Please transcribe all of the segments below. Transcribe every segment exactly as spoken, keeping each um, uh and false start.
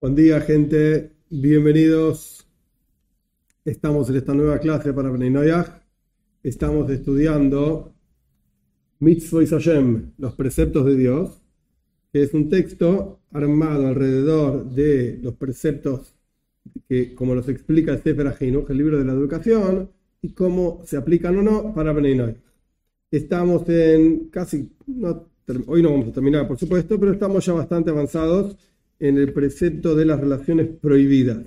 Buen día, gente. Bienvenidos. Estamos en esta nueva clase para Bnei Noyaj. Estamos estudiando Mitzvot Hashem, los preceptos de Dios, que es un texto armado alrededor de los preceptos que, como los explica el Sefer HaChinuch, el libro de la educación, y cómo se aplican o no para Bnei Noyaj. Estamos en casi, no, hoy no vamos a terminar, por supuesto, pero estamos ya bastante avanzados en el precepto de las relaciones prohibidas.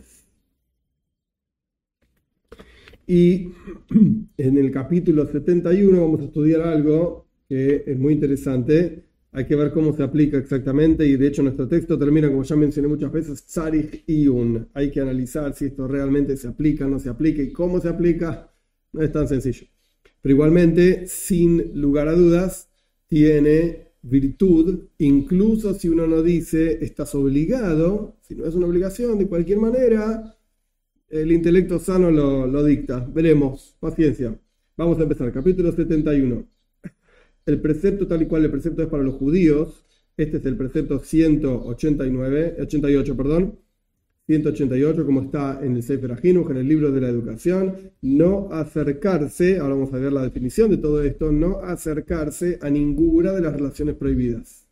Y en el capítulo setenta y uno vamos a estudiar algo que es muy interesante. Hay que ver cómo se aplica exactamente, y de hecho nuestro texto termina, como ya mencioné muchas veces, Tzarich Iyun. Hay que analizar si esto realmente se aplica o no se aplica, y cómo se aplica no es tan sencillo. Pero igualmente, sin lugar a dudas, tiene virtud, incluso si uno no dice estás obligado, si no es una obligación, de cualquier manera el intelecto sano lo, lo dicta. Veremos, paciencia. Vamos a empezar, capítulo setenta y uno. El precepto tal y cual el precepto es para los judíos. Este es el precepto ciento ochenta y nueve, ochenta y ocho, perdón, ciento ochenta y ocho, como está en el Sefer HaChinuch, en el libro de la educación. No acercarse, ahora vamos a ver la definición de todo esto, no acercarse a ninguna de las relaciones prohibidas.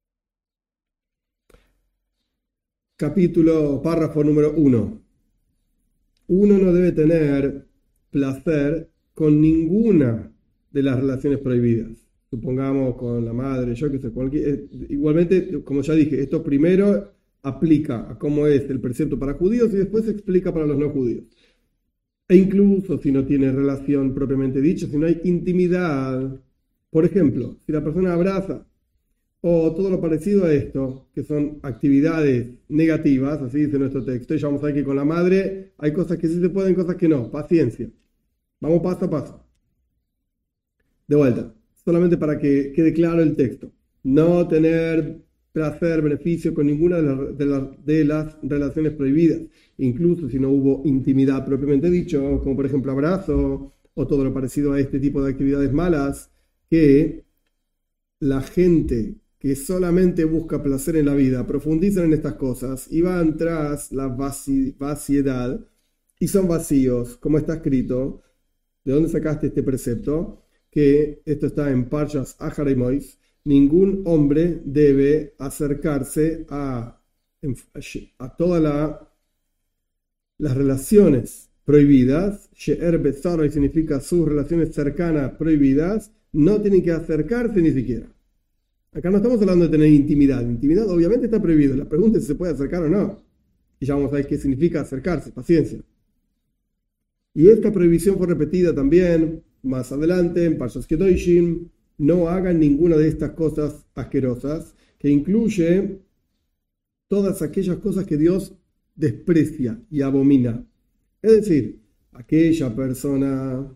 Capítulo, párrafo número uno. Uno no debe tener placer con ninguna de las relaciones prohibidas. Supongamos con la madre, yo que sé, cualquier, igualmente, como ya dije, esto primero aplica a cómo es el precepto para judíos y después se explica para los no judíos. E incluso si no tiene relación propiamente dicha, si no hay intimidad, por ejemplo, si la persona abraza o todo lo parecido a esto, que son actividades negativas, así dice nuestro texto, y ya vamos a ver que con la madre hay cosas que sí se pueden, cosas que no, paciencia. Vamos paso a paso. De vuelta, solamente para que quede claro el texto. No tener placer, beneficio con ninguna de las, de, las, de las relaciones prohibidas, incluso si no hubo intimidad propiamente dicho, como por ejemplo abrazo o todo lo parecido a este tipo de actividades malas, que la gente que solamente busca placer en la vida profundizan en estas cosas y van tras la vaci, vaciedad y son vacíos, como está escrito. ¿De dónde sacaste este precepto? Que esto está en Parshas Ahar Mois. Ningún hombre debe acercarse a, a todas la, las relaciones prohibidas. She'er Betzaroi significa sus relaciones cercanas prohibidas. No tienen que acercarse ni siquiera. Acá no estamos hablando de tener intimidad. Intimidad obviamente está prohibido. La pregunta es si se puede acercar o no. Y ya vamos a ver qué significa acercarse. Paciencia. Y esta prohibición fue repetida también más adelante en Parshas Kedoshim. No hagan ninguna de estas cosas asquerosas, que incluye todas aquellas cosas que Dios desprecia y abomina. Es decir, aquella persona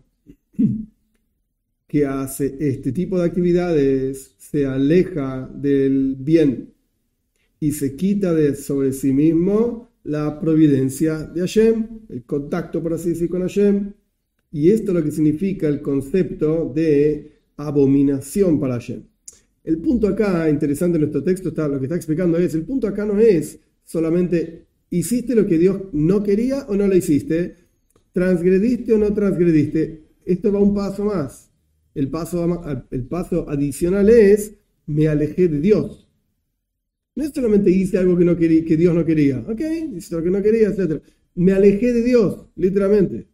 que hace este tipo de actividades se aleja del bien y se quita de sobre sí mismo la providencia de Hashem, el contacto, por así decir, con Hashem. Y esto es lo que significa el concepto de abominación para Hashem. El punto acá, interesante en nuestro texto, está, lo que está explicando es, el punto acá no es solamente hiciste lo que Dios no quería o no lo hiciste, transgrediste o no transgrediste. Esto va un paso más. El paso, el paso adicional es, me alejé de Dios. No es solamente hice algo que, no quería, que Dios no quería. Ok, hice lo que no quería, etcétera. Me alejé de Dios, literalmente.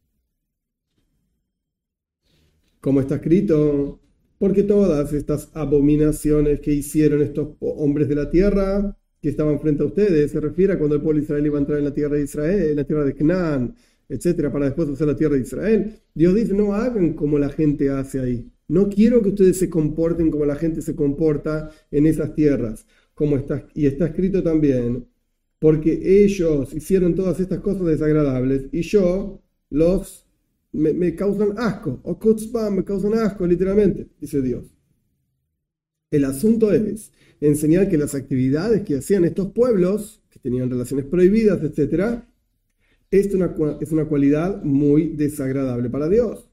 Como está escrito, porque todas estas abominaciones que hicieron estos hombres de la tierra que estaban frente a ustedes, se refiere a cuando el pueblo de Israel iba a entrar en la tierra de Israel, en la tierra de Canaán, etcétera, para después hacer la tierra de Israel. Dios dice, no hagan como la gente hace ahí. No quiero que ustedes se comporten como la gente se comporta en esas tierras. Como está, y está escrito también, porque ellos hicieron todas estas cosas desagradables y yo los Me, me causan asco, o kutzpah, me causan asco, literalmente, dice Dios. El asunto es enseñar que las actividades que hacían estos pueblos, que tenían relaciones prohibidas, etcétera, es una, es una cualidad muy desagradable para Dios.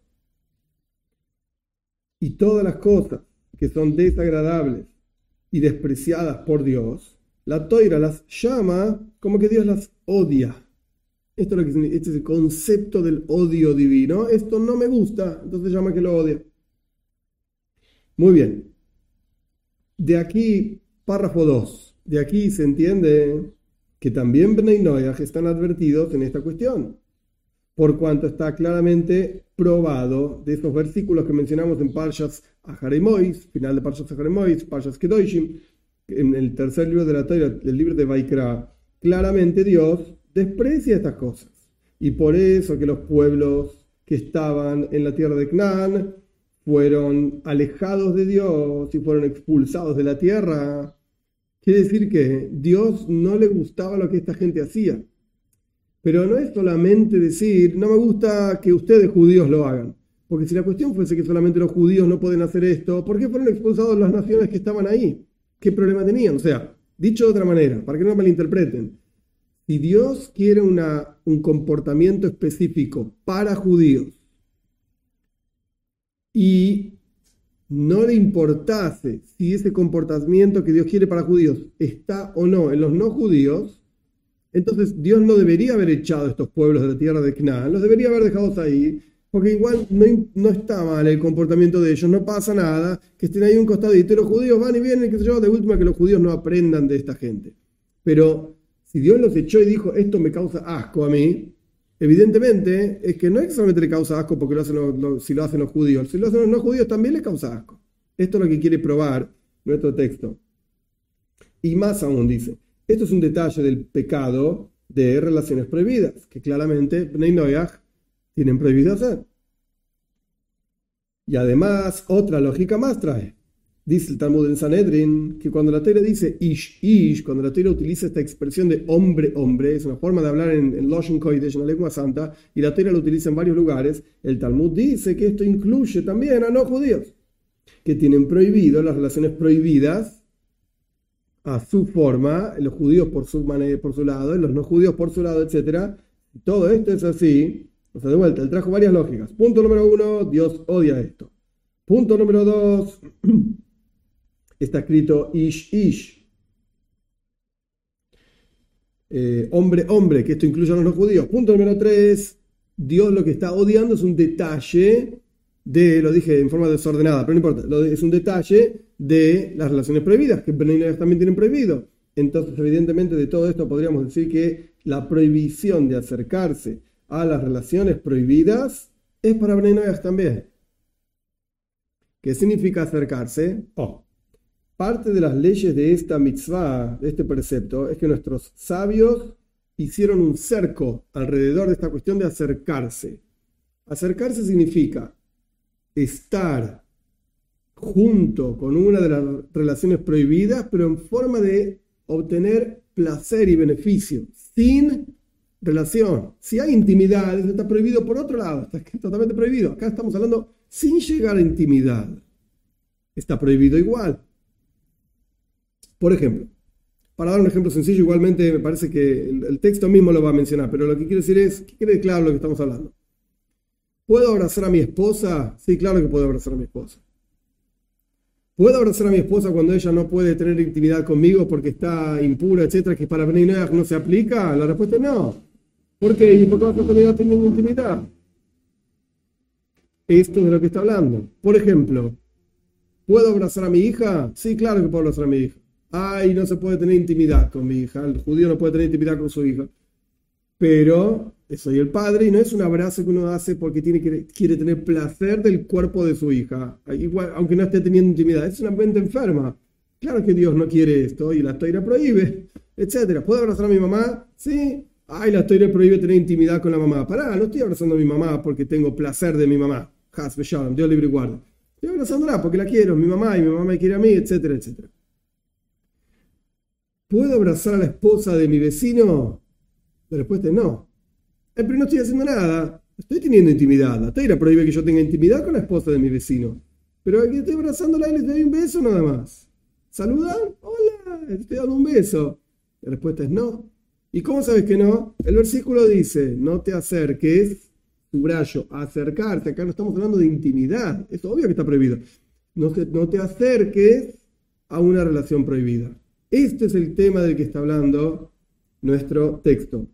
Y todas las cosas que son desagradables y despreciadas por Dios, la Toira las llama como que Dios las odia. Esto es lo que significa, este es el concepto del odio divino. Esto no me gusta, entonces llama que lo odia. Muy bien. De aquí, párrafo dos. De aquí se entiende que también Bnei Noach están advertidos en esta cuestión, por cuanto está claramente probado de esos versículos que mencionamos en Parshas Acharei Mois, final de Parshas Acharei Mois, Parshas Kedoshim, en el tercer libro de la Torá, el libro de Vaikra. Claramente Dios desprecia estas cosas, y por eso que los pueblos que estaban en la tierra de Canaán fueron alejados de Dios y fueron expulsados de la tierra. Quiere decir que Dios no le gustaba lo que esta gente hacía. Pero no es solamente decir, no me gusta que ustedes judíos lo hagan. Porque si la cuestión fuese que solamente los judíos no pueden hacer esto, ¿por qué fueron expulsados las naciones que estaban ahí? ¿Qué problema tenían? O sea, dicho de otra manera, para que no malinterpreten, si Dios quiere una, un comportamiento específico para judíos y no le importase si ese comportamiento que Dios quiere para judíos está o no en los no judíos, entonces Dios no debería haber echado a estos pueblos de la tierra de Canaán, los debería haber dejado ahí, porque igual no, no está mal el comportamiento de ellos, no pasa nada, que estén ahí un costadito y los judíos van y vienen, qué sé yo, de última que los judíos no aprendan de esta gente. Pero si Dios los echó y dijo, esto me causa asco a mí, evidentemente es que no es que solamente le causa asco porque lo hacen los, los, si lo hacen los judíos, si lo hacen los no judíos también le causa asco. Esto es lo que quiere probar nuestro texto. Y más aún dice, esto es un detalle del pecado de relaciones prohibidas, que claramente Bnei Noach tienen prohibido hacer. Y además, otra lógica más trae. Dice el Talmud en Sanedrin que cuando la Torá dice ish, ish, cuando la Torá utiliza esta expresión de hombre, hombre, es una forma de hablar en, en Lashon Kodesh, en la lengua santa, y la Torá lo utiliza en varios lugares, el Talmud dice que esto incluye también a no judíos, que tienen prohibido las relaciones prohibidas a su forma, los judíos por su, manera, por su lado, los no judíos por su lado, etcétera. Todo esto es así. O sea, de vuelta, él trajo varias lógicas. Punto número uno, Dios odia esto. Punto número dos, está escrito ish, ish. Eh, hombre, hombre, que esto incluye a los no judíos. Punto número tres, Dios lo que está odiando es un detalle de, lo dije en forma desordenada, pero no importa, es un detalle de las relaciones prohibidas, que Bnei Noach también tienen prohibido. Entonces, evidentemente, de todo esto podríamos decir que la prohibición de acercarse a las relaciones prohibidas es para Bnei Noach también. ¿Qué significa acercarse? Oh, parte de las leyes de esta mitzvah, de este precepto, es que nuestros sabios hicieron un cerco alrededor de esta cuestión de acercarse. Acercarse significa estar junto con una de las relaciones prohibidas, pero en forma de obtener placer y beneficio, sin relación. Si hay intimidad, eso está prohibido por otro lado, está totalmente prohibido. Acá estamos hablando sin llegar a intimidad. Está prohibido igual. Por ejemplo, para dar un ejemplo sencillo, igualmente me parece que el, el texto mismo lo va a mencionar, pero lo que quiero decir es que quede claro lo que estamos hablando. ¿Puedo abrazar a mi esposa? Sí, claro que puedo abrazar a mi esposa. ¿Puedo abrazar a mi esposa cuando ella no puede tener intimidad conmigo porque está impura, etcétera, que para Bnei Noach no se aplica? La respuesta es no. ¿Por qué? ¿Y por qué vas a tener teniendo intimidad? Esto es de lo que está hablando. Por ejemplo, ¿puedo abrazar a mi hija? Sí, claro que puedo abrazar a mi hija. Ay, no se puede tener intimidad con mi hija. El judío no puede tener intimidad con su hija. Pero soy el padre y no es un abrazo que uno hace porque tiene que, quiere tener placer del cuerpo de su hija. Igual, aunque no esté teniendo intimidad. Es una mente enferma. Claro que Dios no quiere esto y la Torá prohíbe, etcétera. ¿Puedo abrazar a mi mamá? Sí. Ay, la Torá prohíbe tener intimidad con la mamá. Pará, no estoy abrazando a mi mamá porque tengo placer de mi mamá. Has Shalom, Dios libre y guarda. Estoy abrazándola porque la quiero, mi mamá, y mi mamá me quiere a mí, etcétera, etcétera. ¿Puedo abrazar a la esposa de mi vecino? La respuesta es no. Eh, pero no estoy haciendo nada. Estoy teniendo intimidad. La Torá prohíbe que yo tenga intimidad con la esposa de mi vecino. Pero aquí estoy abrazándola y le doy un beso nada más. ¿Saludan? Hola, le estoy dando un beso. La respuesta es no. ¿Y cómo sabes que no? El versículo dice, no te acerques, subrayo, acercarse. Acá no estamos hablando de intimidad. Es obvio que está prohibido. No te, no te acerques a una relación prohibida. Este es el tema del que está hablando nuestro texto.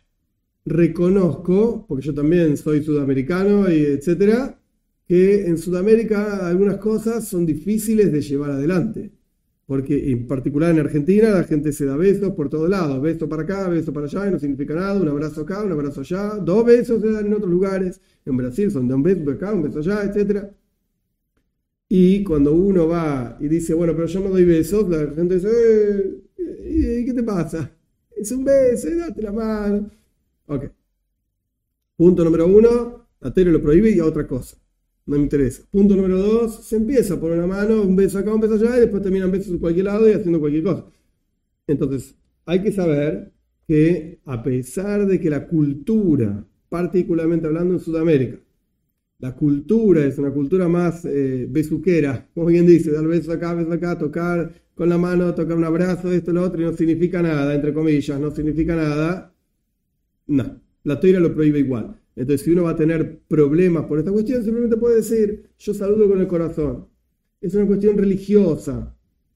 Reconozco, porque yo también soy sudamericano, y etcétera, que en Sudamérica algunas cosas son difíciles de llevar adelante. Porque en particular en Argentina la gente se da besos por todos lados. Beso para acá, beso para allá, y no significa nada. Un abrazo acá, un abrazo allá. Dos besos se dan en otros lugares. En Brasil son de un beso acá, un beso allá, etcétera. Y cuando uno va y dice, bueno, pero yo no doy besos, la gente dice, eh, ¿qué te pasa? Es un beso, date la mano. Ok. Punto número uno, la Torá lo prohíbe y a otra cosa. No me interesa. Punto número dos, se empieza por una mano, un beso acá, un beso allá, y después terminan besos en cualquier lado y haciendo cualquier cosa. Entonces, hay que saber que a pesar de que la cultura, particularmente hablando en Sudamérica, la cultura es una cultura más eh, besuquera, como bien dice, dar besos acá, besos acá, tocar con la mano, tocar un abrazo, esto, lo otro, y no significa nada, entre comillas, no significa nada. No, la Torá lo prohíbe igual. Entonces, si uno va a tener problemas por esta cuestión, simplemente puede decir, yo saludo con el corazón. Es una cuestión religiosa.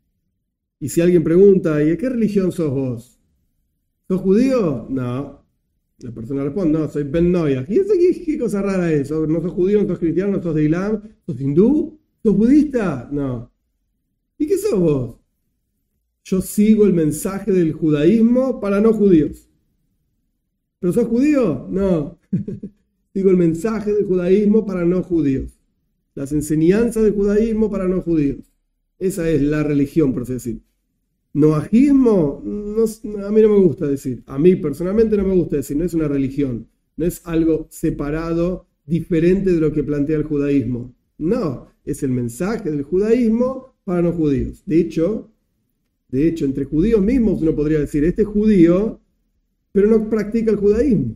Y si alguien pregunta, ¿y de qué religión sos vos? ¿Sos judío? No. La persona responde, no, soy Ben Noyaj. ¿Y eso qué, qué cosa rara es? ¿No sos judío, no sos cristiano, no sos de Islam? ¿Sos hindú? ¿Sos budista? No. ¿Y qué sos vos? Yo sigo el mensaje del judaísmo para no judíos. ¿Pero sos judío? No. Sigo el mensaje del judaísmo para no judíos. Las enseñanzas del judaísmo para no judíos. Esa es la religión, por así decir. Noajismo, no, a mí no me gusta decir. A mí personalmente no me gusta decir. No es una religión. No es algo separado, diferente de lo que plantea el judaísmo. No, es el mensaje del judaísmo para no judíos. De hecho, de hecho, entre judíos mismos uno podría decir, este es judío, pero no practica el judaísmo.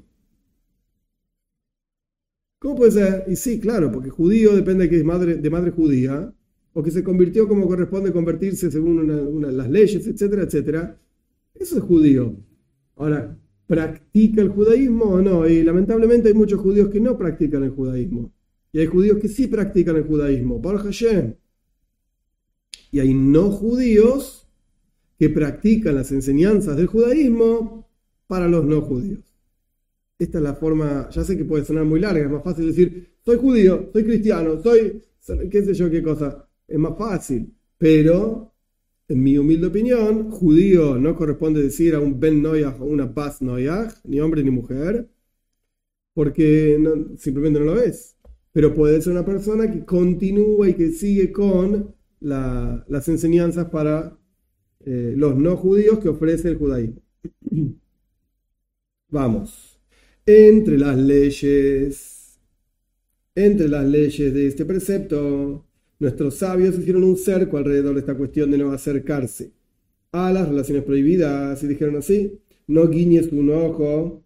¿Cómo puede ser? Y sí, claro, porque judío depende de que es madre, de madre judía, o que se convirtió como corresponde convertirse según una, una, las leyes, etcétera, etcétera. Eso es judío. Ahora, ¿practica el judaísmo o no? Y lamentablemente hay muchos judíos que no practican el judaísmo. Y hay judíos que sí practican el judaísmo. Baruch Hashem. Y hay no judíos que practican las enseñanzas del judaísmo para los no judíos. Esta es la forma, ya sé que puede sonar muy larga, es más fácil decir, soy judío, soy cristiano, soy, qué sé yo qué cosa, es más fácil. Pero, en mi humilde opinión, judío no corresponde decir a un Ben Noyaj o una Bas Noyaj, ni hombre ni mujer, porque no, simplemente no lo es. Pero puede ser una persona que continúa y que sigue con la, las enseñanzas para eh, los no judíos que ofrece el judaísmo. Vamos. Entre las leyes, entre las leyes de este precepto, nuestros sabios hicieron un cerco alrededor de esta cuestión de no acercarse a las relaciones prohibidas y dijeron así, no guiñes un ojo,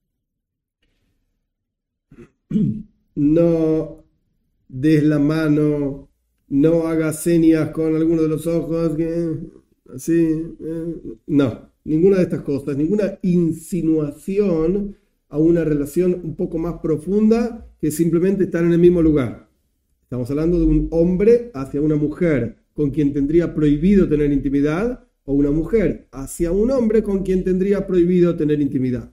no des la mano, no hagas señas con alguno de los ojos, que, así, eh, no, ninguna de estas cosas, ninguna insinuación a una relación un poco más profunda que simplemente estar en el mismo lugar. Estamos hablando de un hombre hacia una mujer con quien tendría prohibido tener intimidad, o una mujer hacia un hombre con quien tendría prohibido tener intimidad.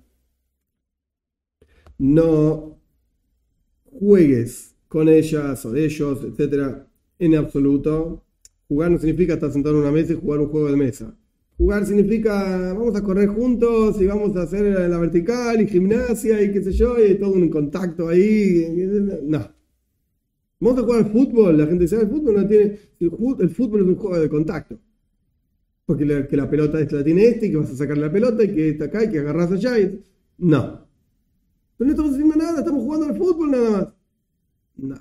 No juegues con ellas o ellos, etcétera, en absoluto. Jugar no significa estar sentado en una mesa y jugar un juego de mesa. Jugar significa, vamos a correr juntos y vamos a hacer la vertical y gimnasia y qué sé yo, y todo un contacto ahí. No. Vamos a jugar al fútbol. La gente dice, el fútbol no tiene, el fútbol, el fútbol es un juego de contacto. Porque la, que la pelota esta la tiene este y que vas a sacar la pelota y que está acá y que agarras allá. Y... No. Pero no estamos haciendo nada, estamos jugando al fútbol nada más. No.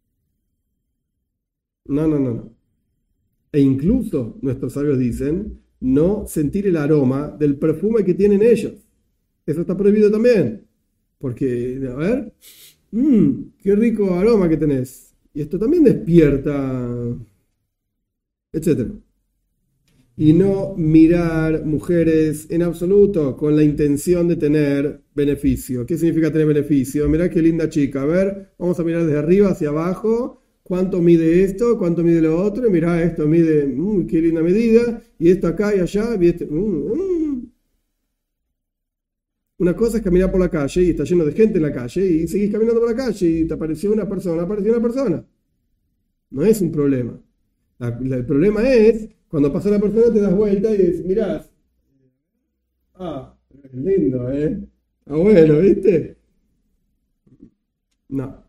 No, no, no, no. E incluso nuestros sabios dicen, no sentir el aroma del perfume que tienen ellos. Eso está prohibido también. Porque, a ver, mmm, qué rico aroma que tenés. Y esto también despierta, etcétera. Y no mirar mujeres en absoluto con la intención de tener beneficio. ¿Qué significa tener beneficio? Mirá qué linda chica. A ver, vamos a mirar desde arriba hacia abajo cuánto mide esto, cuánto mide lo otro, y mirá, esto mide, uy, qué linda medida, y esto acá y allá, y este, mm, mm. Una cosa es caminar por la calle y está lleno de gente en la calle, y seguís caminando por la calle y te apareció una persona, apareció una persona. No es un problema. La- la- el problema es cuando pasa la persona, te das vuelta y dices, mirá, ah, es lindo, ¿eh? Ah, bueno, ¿viste? No,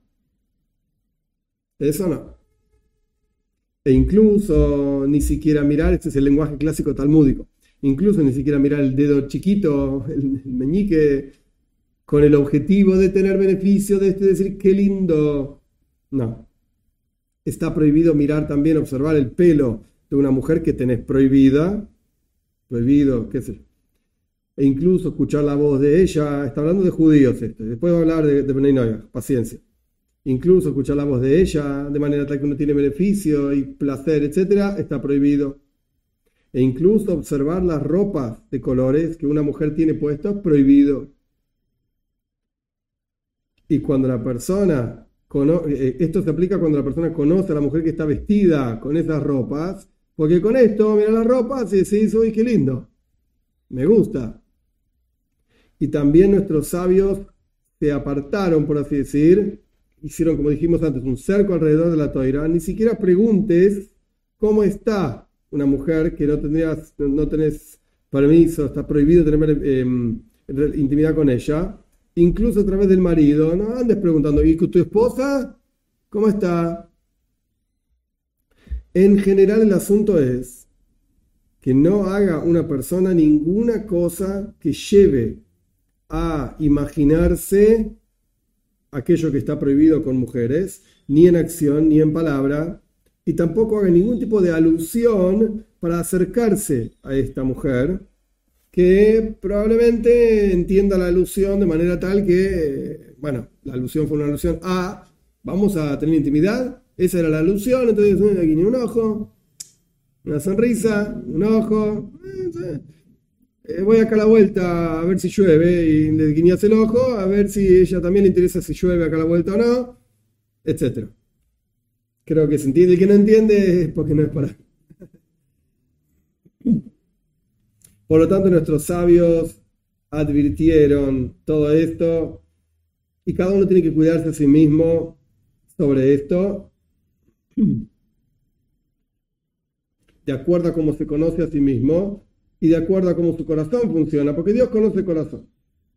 eso no. E incluso ni siquiera mirar, este es el lenguaje clásico talmúdico, incluso ni siquiera mirar el dedo chiquito, el, el meñique, con el objetivo de tener beneficio de este, decir, qué lindo. No, está prohibido mirar también, observar el pelo de una mujer que tenés prohibida, prohibido, qué sé yo. E incluso escuchar la voz de ella, está hablando de judíos esto, después va a hablar de, de Bnei Noach, paciencia. Incluso escuchar la voz de ella de manera tal que uno tiene beneficio y placer, etcétera, está prohibido. E incluso observar las ropas de colores que una mujer tiene puestas, prohibido. Y cuando la persona, cono- eh, esto se aplica cuando la persona conoce a la mujer que está vestida con esas ropas, porque con esto mira las ropas y decís, uy, qué lindo, me gusta. Y también nuestros sabios se apartaron, por así decir, hicieron, como dijimos antes, un cerco alrededor de la toira. Ni siquiera preguntes cómo está una mujer que no tendrías, no tenés permiso, está prohibido tener eh, intimidad con ella, incluso a través del marido. No andes preguntando, ¿y tu esposa? ¿Cómo está? En general el asunto es que no haga una persona ninguna cosa que lleve a imaginarse aquello que está prohibido con mujeres, ni en acción ni en palabra, y tampoco haga ningún tipo de alusión para acercarse a esta mujer, que probablemente entienda la alusión de manera tal que, bueno, la alusión fue una alusión a, vamos a tener intimidad, esa era la alusión, entonces aquí ni un ojo, una sonrisa, un ojo, eh, eh, voy acá a la vuelta a ver si llueve, y le guiñas el ojo, a ver si ella también le interesa si llueve acá a la vuelta o no, etcétera. Creo que se entiende. El que no entiende es porque no es para. Por lo tanto, nuestros sabios advirtieron todo esto y cada uno tiene que cuidarse a sí mismo sobre esto de acuerdo a cómo se conoce a sí mismo y de acuerdo a cómo su corazón funciona, porque Dios conoce el corazón.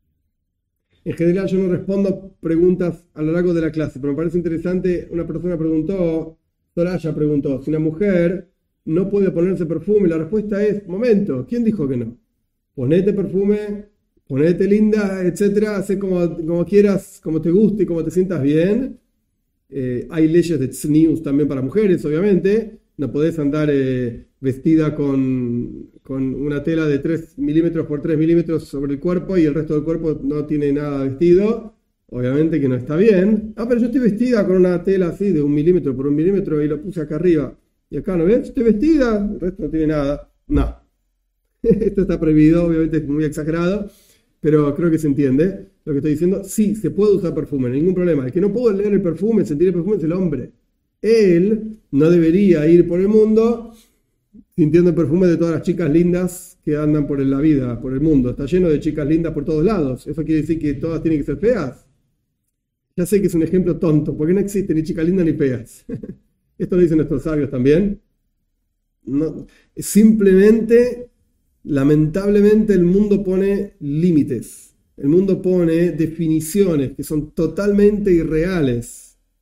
En general yo no respondo preguntas a lo largo de la clase, pero me parece interesante, una persona preguntó, Soraya preguntó, si una mujer no puede ponerse perfume, la respuesta es, momento, ¿quién dijo que no? Ponete perfume, ponete linda, etcétera, haz como, como quieras, como te guste y como te sientas bien. Eh, hay leyes de tznius también para mujeres, obviamente. No podés andar eh, vestida con, con una tela de tres milímetros por tres milímetros sobre el cuerpo y el resto del cuerpo no tiene nada vestido. Obviamente que no está bien. Ah, pero yo estoy vestida con una tela así de un milímetro por un milímetro y lo puse acá arriba. Y acá, ¿no ves? Estoy vestida, el resto no tiene nada. No. Esto está prohibido, obviamente es muy exagerado, pero creo que se entiende lo que estoy diciendo. Sí, se puede usar perfume, ningún problema. El que no puede leer el perfume, sentir el perfume es el hombre. Él no debería ir por el mundo sintiendo el perfume de todas las chicas lindas que andan por la vida, por el mundo. Está lleno de chicas lindas por todos lados. ¿Eso quiere decir que todas tienen que ser feas? Ya sé que es un ejemplo tonto, porque no existe ni chicas lindas ni feas. Esto lo dicen nuestros sabios también. No, simplemente, lamentablemente, el mundo pone límites. El mundo pone definiciones que son totalmente irreales.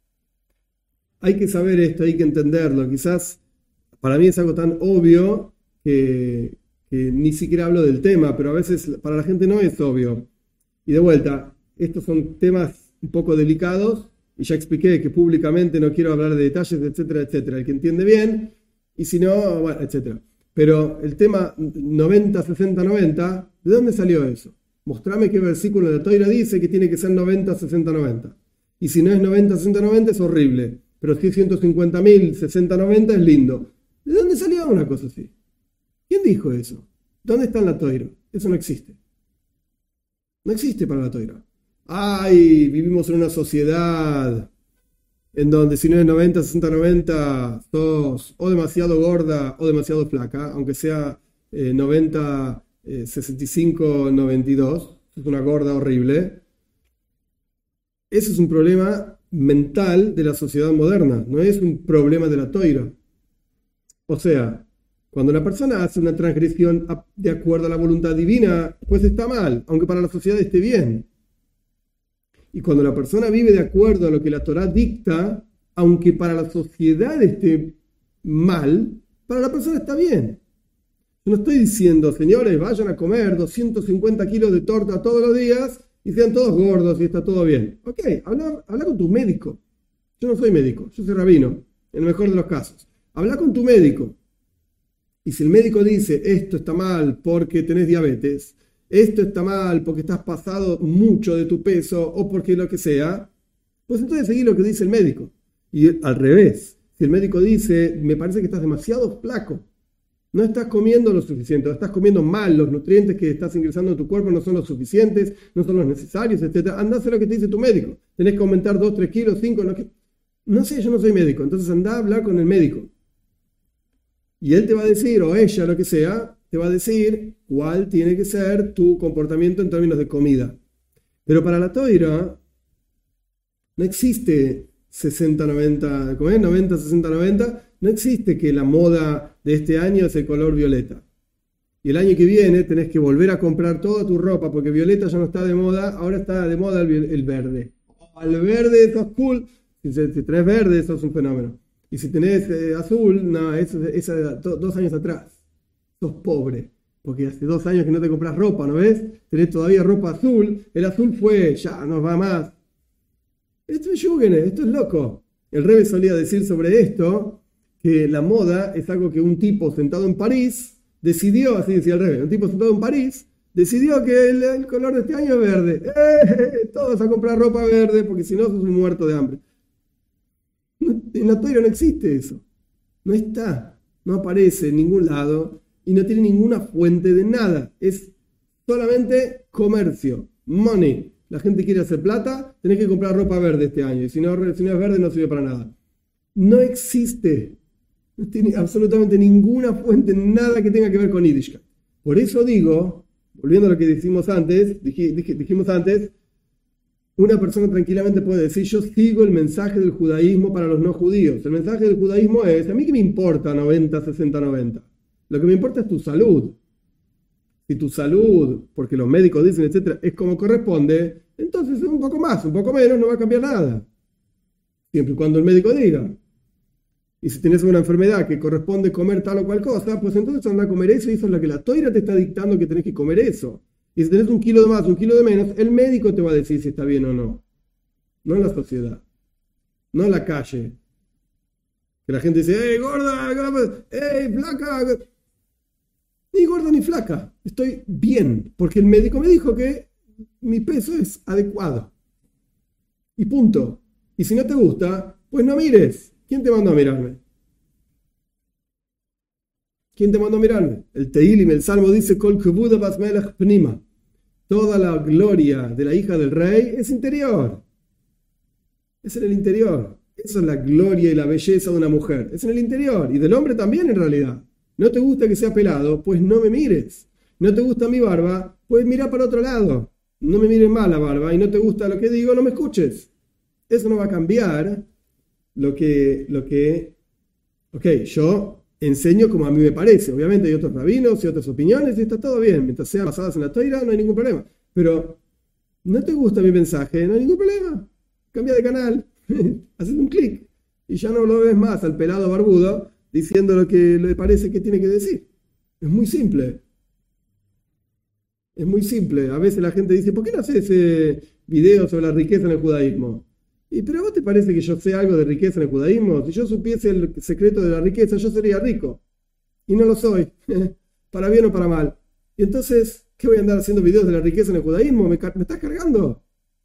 Hay que saber esto, hay que entenderlo. Quizás para mí es algo tan obvio que, que ni siquiera hablo del tema, pero a veces para la gente no es obvio. Y de vuelta, estos son temas un poco delicados y ya expliqué que públicamente no quiero hablar de detalles, etcétera, etcétera. El que entiende bien, y si no, bueno, etcétera. Pero el tema noventa, sesenta, noventa, ¿de dónde salió eso? Mostrame qué versículo de la Toira dice que tiene que ser noventa, sesenta, noventa. Y si no es noventa, sesenta, noventa es horrible. Pero si es ciento cincuenta mil, sesenta, noventa es lindo. ¿De dónde salió una cosa así? ¿Quién dijo eso? ¿Dónde está en la Toira? Eso no existe. No existe para la Toira. Ay, vivimos en una sociedad en donde si no es noventa, sesenta, noventa, sos o demasiado gorda o demasiado flaca, aunque sea eh, noventa, eh, sesenta y cinco, noventa y dos, es una gorda horrible. Ese es un problema mental de la sociedad moderna, no es un problema de la toira. O sea, cuando una persona hace una transgresión de acuerdo a la voluntad divina, pues está mal, aunque para la sociedad esté bien. Y cuando la persona vive de acuerdo a lo que la Torá dicta, aunque para la sociedad esté mal, para la persona está bien. Yo no estoy diciendo, señores, vayan a comer doscientos cincuenta kilos de torta todos los días y sean todos gordos y está todo bien. Ok, habla, habla con tu médico. Yo no soy médico, yo soy rabino, en el mejor de los casos. Habla con tu médico. Y si el médico dice, esto está mal porque tenés diabetes, esto está mal porque estás pasado mucho de tu peso o porque lo que sea, pues entonces seguí lo que dice el médico. Y al revés, si el médico dice, me parece que estás demasiado flaco, no estás comiendo lo suficiente, estás comiendo mal, los nutrientes que estás ingresando en tu cuerpo no son los suficientes, no son los necesarios, etcétera. Anda a hacer lo que te dice tu médico. Tenés que aumentar dos, tres kilos, cinco, no, que... no sé, yo no soy médico, entonces anda a hablar con el médico. Y él te va a decir, o ella, lo que sea, te va a decir cuál tiene que ser tu comportamiento en términos de comida. Pero para la toira no existe sesenta noventa, ¿cómo es? noventa, sesenta, noventa. No existe que la moda de este año es el color violeta. Y el año que viene tenés que volver a comprar toda tu ropa porque violeta ya no está de moda, ahora está de moda el, el verde. Oh, el verde, sos cool. Si, si tenés verde, sos un fenómeno. Y si tenés eh, azul, no, eso es do, dos años atrás. Sos pobre. Porque hace dos años que no te compras ropa, ¿no ves? Tenés todavía ropa azul. El azul fue, ya no va más. Esto es yugene, esto es loco. El Rebbe solía decir sobre esto que la moda es algo que un tipo sentado en París decidió, así decía el Rebbe, un tipo sentado en París decidió que el, el color de este año es verde. ¡Eh! Todos a comprar ropa verde porque si no sos un muerto de hambre. No, en la Torá no existe eso. No está, no aparece en ningún lado y no tiene ninguna fuente de nada. Es solamente comercio, money. La gente quiere hacer plata, tenés que comprar ropa verde este año. Y si no, si no es verde, no sirve para nada. No existe. No tiene absolutamente ninguna fuente, nada que tenga que ver con Yiddishkeit. Por eso digo, volviendo a lo que dijimos antes, dij, dij, dijimos antes, una persona tranquilamente puede decir, yo sigo el mensaje del judaísmo para los no judíos. El mensaje del judaísmo es, a mí qué me importa noventa, sesenta, noventa. Lo que me importa es tu salud. Si tu salud, porque los médicos dicen, etcétera, es como corresponde, entonces un poco más, un poco menos, no va a cambiar nada. Siempre y cuando el médico diga. Y si tienes una enfermedad que corresponde comer tal o cual cosa, pues entonces anda a comer eso y eso es lo que la Toira te está dictando que tenés que comer eso. Y si tenés un kilo de más, un kilo de menos, el médico te va a decir si está bien o no. No en la sociedad. No en la calle. Que la gente dice, ¡hey, gorda! ¡Hey, flaca! Ni gorda ni flaca. Estoy bien. Porque el médico me dijo que mi peso es adecuado. Y punto. Y si no te gusta, pues no mires. ¿Quién te mandó a mirarme? ¿Quién te mandó a mirarme? El Teilim, el Salmo dice, Kol Kebuda Bas Melech Pnima. Toda la gloria de la hija del rey es interior. Es en el interior. Esa es la gloria y la belleza de una mujer. Es en el interior. Y del hombre también en realidad. ¿No te gusta que sea pelado? Pues no me mires. ¿No te gusta mi barba? Pues mira para otro lado. No me mires más la barba y no te gusta lo que digo, no me escuches. Eso no va a cambiar lo que, lo que, ok, yo enseño como a mí me parece. Obviamente hay otros rabinos y otras opiniones y está todo bien. Mientras sean basadas en la Toira no hay ningún problema. Pero no te gusta mi mensaje, no hay ningún problema. Cambia de canal, haces un clic y ya no lo ves más al pelado barbudo diciendo lo que le parece que tiene que decir. Es muy simple. Es muy simple. A veces la gente dice, ¿por qué no haces ese video sobre la riqueza en el judaísmo? ¿Y pero a vos te parece que yo sé algo de riqueza en el judaísmo? Si yo supiese el secreto de la riqueza, yo sería rico. Y no lo soy. Para bien o para mal. Y entonces, ¿qué voy a andar haciendo videos de la riqueza en el judaísmo? ¿Me, me estás cargando?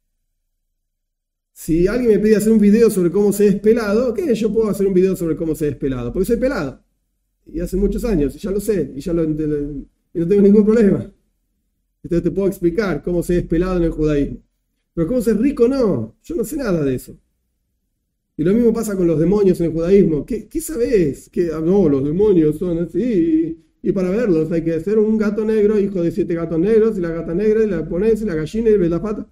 Si alguien me pide hacer un video sobre cómo se es pelado, ok, yo puedo hacer un video sobre cómo se es pelado. Porque soy pelado. Y hace muchos años, y ya lo sé. Y ya lo, y no tengo ningún problema. Entonces te puedo explicar cómo se es pelado en el judaísmo. Pero cómo ser rico, no. Yo no sé nada de eso. Y lo mismo pasa con los demonios en el judaísmo. ¿Qué, qué sabés? Que no, los demonios son así. Y para verlos hay que hacer un gato negro, hijo de siete gatos negros, y la gata negra, y la pones, y la gallina, y ves la pata.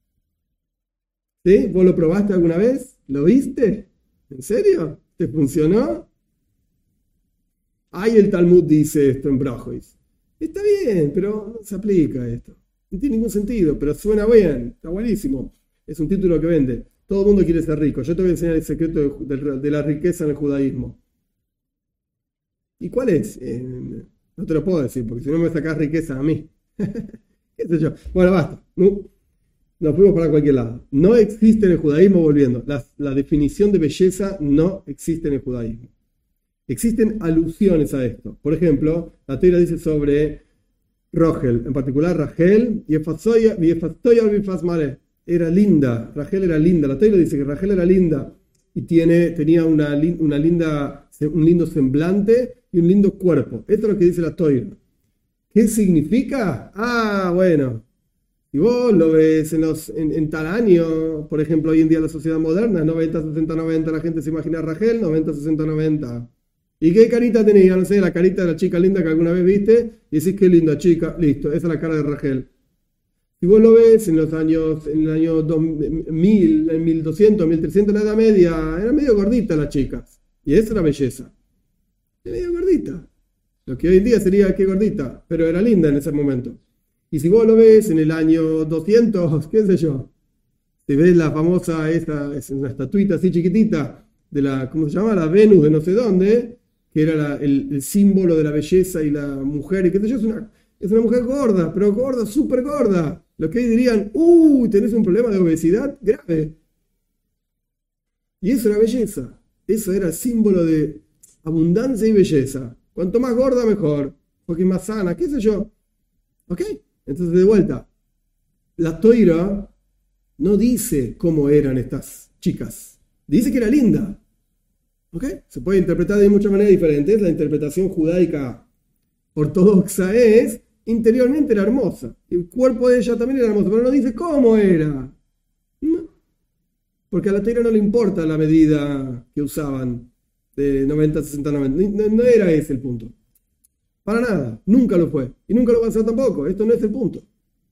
¿Sí? ¿Vos lo probaste alguna vez? ¿Lo viste? ¿En serio? ¿Te funcionó? Ahí el Talmud dice esto en Brojois. Está bien, pero no se aplica esto. No tiene ningún sentido, pero suena bien. Está buenísimo. Es un título que vende. Todo el mundo quiere ser rico. Yo te voy a enseñar el secreto de, de, de la riqueza en el judaísmo. ¿Y cuál es? Eh, no te lo puedo decir, porque si no me sacás riqueza a mí. ¿Qué sé yo? Bueno, basta. No, nos fuimos para cualquier lado. No existe en el judaísmo, volviendo. La, la definición de belleza no existe en el judaísmo. Existen alusiones a esto. Por ejemplo, la Torá dice sobre Rogel, en particular Rachel, y era linda. Rachel era linda. La Torá dice que Rachel era linda y tiene, tenía una, una linda, un lindo semblante y un lindo cuerpo. Esto es lo que dice la Torá. ¿Qué significa? Ah, bueno. Si vos lo ves en, los, en, en tal año, por ejemplo, hoy en día la sociedad moderna, noventa, sesenta, noventa, la gente se imagina a Rachel, noventa, sesenta, noventa. ¿Y qué carita tenía? No sé, la carita de la chica linda que alguna vez viste y decís qué linda chica, listo, esa es la cara de Rachel. Si vos lo ves en los años, en el año dos mil, en mil doscientos, mil trescientos, la Edad Media, era medio gordita las chicas. Y esa era belleza. Era medio gordita. Lo que hoy en día sería qué gordita, pero era linda en ese momento. Y si vos lo ves en el año doscientos, qué sé yo, si ves la famosa, esta, es una estatuita así chiquitita, de la, ¿cómo se llama? La Venus de no sé dónde, que era la, el, el símbolo de la belleza y la mujer, y qué sé yo, es una, es una mujer gorda, pero gorda, súper gorda. Lo que dirían, uy, tenés un problema de obesidad grave. Y eso era belleza. Eso era símbolo de abundancia y belleza. Cuanto más gorda, mejor, porque es más sana, qué sé yo. ¿Ok? Entonces, de vuelta, la Torá no dice cómo eran estas chicas. Dice que era linda. ¿Ok? Se puede interpretar de muchas maneras diferentes. La interpretación judaica ortodoxa es, interiormente era hermosa. El cuerpo de ella también era hermoso, pero no dice cómo era. No. Porque a la Torá no le importa la medida que usaban de noventa, sesenta, noventa. No, no era ese el punto. Para nada. Nunca lo fue. Y nunca lo va a ser tampoco. Esto no es el punto.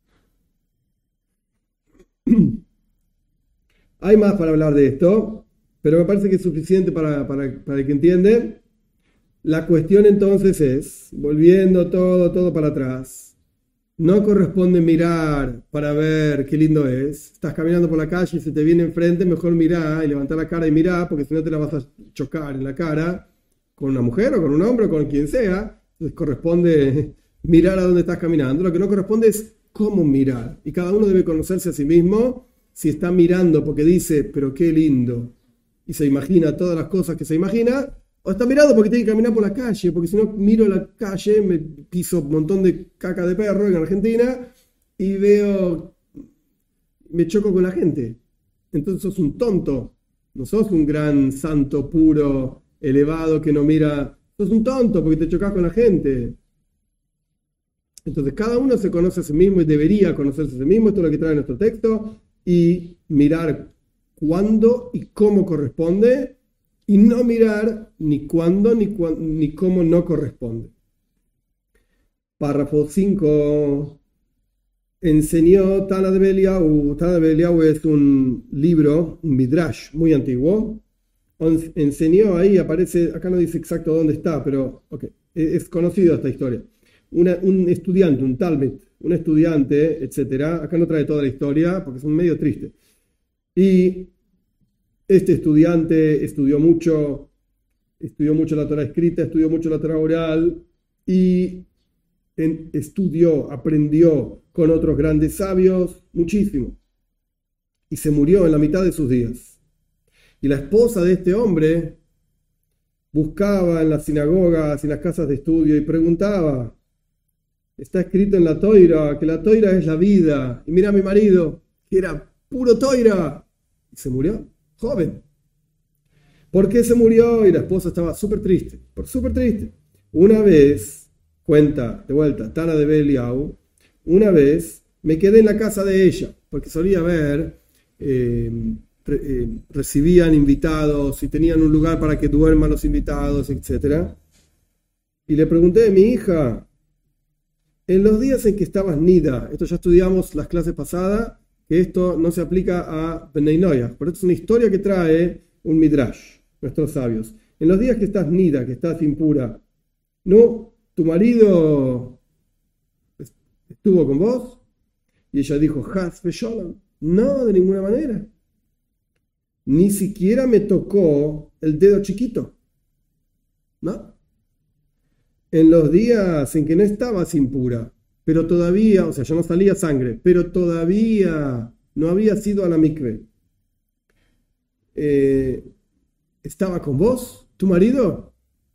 Hay más para hablar de esto, pero me parece que es suficiente para, para, para el que entiende. La cuestión entonces es, volviendo todo, todo para atrás, no corresponde mirar para ver qué lindo es. Estás caminando por la calle y se te viene enfrente, mejor mirar y levantar la cara y mirar, porque si no te la vas a chocar en la cara con una mujer o con un hombre o con quien sea. Entonces corresponde mirar a dónde estás caminando. Lo que no corresponde es cómo mirar. Y cada uno debe conocerse a sí mismo si está mirando porque dice, pero qué lindo, y se imagina todas las cosas que se imagina, o está mirando porque tiene que caminar por la calle, porque si no miro la calle, me piso un montón de caca de perro en Argentina y veo, me choco con la gente. Entonces sos un tonto, no sos un gran santo puro, elevado que no mira, sos un tonto porque te chocas con la gente. Entonces cada uno se conoce a sí mismo y debería conocerse a sí mismo, esto es lo que trae nuestro texto, y mirar cuándo y cómo corresponde, y no mirar ni cuándo ni, cu ni cómo no corresponde. Párrafo cinco. Enseñó Tana de Beliau. Tana de Beliau es un libro, un midrash muy antiguo. Enseñó ahí, aparece, acá no dice exacto dónde está, pero okay, es conocido esta historia. Una, un estudiante, un talmid, un estudiante, etcétera. Acá no trae toda la historia porque es un medio triste. Y este estudiante estudió mucho, estudió mucho la Torá escrita, estudió mucho la Torá oral y en, estudió, aprendió con otros grandes sabios muchísimo. Y se murió en la mitad de sus días. Y la esposa de este hombre buscaba en las sinagogas y en las casas de estudio y preguntaba, está escrito en la Toira que la Toira es la vida. Y mira a mi marido, que era puro Toira. Y se murió, joven. ¿Por qué se murió? Y la esposa estaba súper triste, súper triste. Una vez, cuenta de vuelta, Tana de Beliau, una vez me quedé en la casa de ella, porque solía ver, eh, eh, recibían invitados y tenían un lugar para que duerman los invitados, etcétera. Y le pregunté a mi hija, en los días en que estabas nida, esto ya estudiamos las clases pasadas, que esto no se aplica a Bnei Noach, pero esto es una historia que trae un midrash, nuestros sabios. En los días que estás nida, que estás impura, ¿no? ¿Tu marido estuvo con vos? Y ella dijo, Has vesholom. No, de ninguna manera. Ni siquiera me tocó el dedo chiquito. ¿No? En los días en que no estabas impura, pero todavía, o sea, ya no salía sangre, pero todavía no había sido a la mikve. Eh, ¿Estaba con vos, tu marido?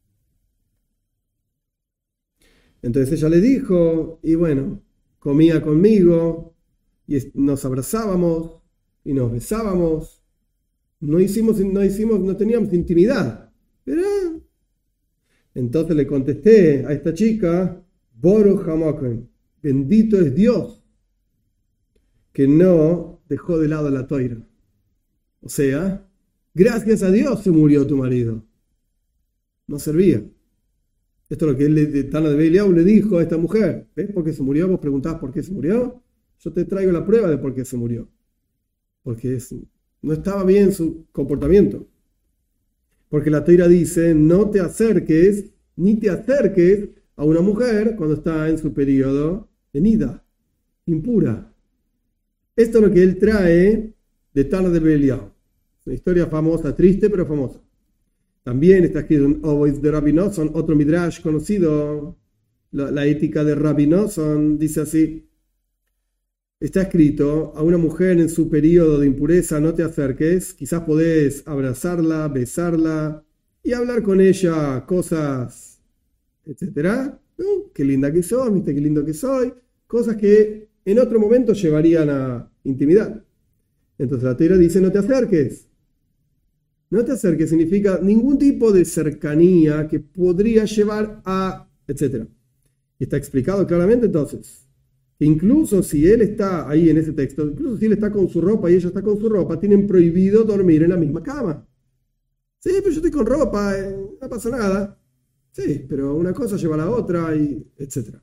Entonces ella le dijo, y bueno, comía conmigo, y nos abrazábamos, y nos besábamos. No hicimos, no hicimos, no teníamos intimidad. Pero entonces le contesté a esta chica, Baruch HaMoken, bendito es Dios, que no dejó de lado la toira. O sea, gracias a Dios se murió tu marido. No servía. Esto es lo que él, Tana de Belial le dijo a esta mujer. ¿Ves por qué se murió? Vos preguntás por qué se murió. Yo te traigo la prueba de por qué se murió. Porque es, no estaba bien su comportamiento. Porque la Torá dice, no te acerques, ni te acerques a una mujer cuando está en su periodo de nida, impura. Esto es lo que él trae de Tana de Belial. Una historia famosa, triste, pero famosa. También está escrito en Ovois de Rabbi Nosson, otro midrash conocido, la, la ética de Rabbi Nosson, dice así. Está escrito, a una mujer en su periodo de impureza no te acerques, quizás podés abrazarla, besarla y hablar con ella cosas, etcétera. ¿No? Qué linda que sos, viste qué lindo que soy, cosas que en otro momento llevarían a intimidad. Entonces la Torá dice no te acerques. No te acerques significa ningún tipo de cercanía que podría llevar a, etcétera. Y está explicado claramente entonces. Incluso si él está ahí en ese texto, incluso si él está con su ropa y ella está con su ropa, tienen prohibido dormir en la misma cama. Sí, pero yo estoy con ropa, eh, no pasa nada. Sí, pero una cosa lleva a la otra, y etcétera.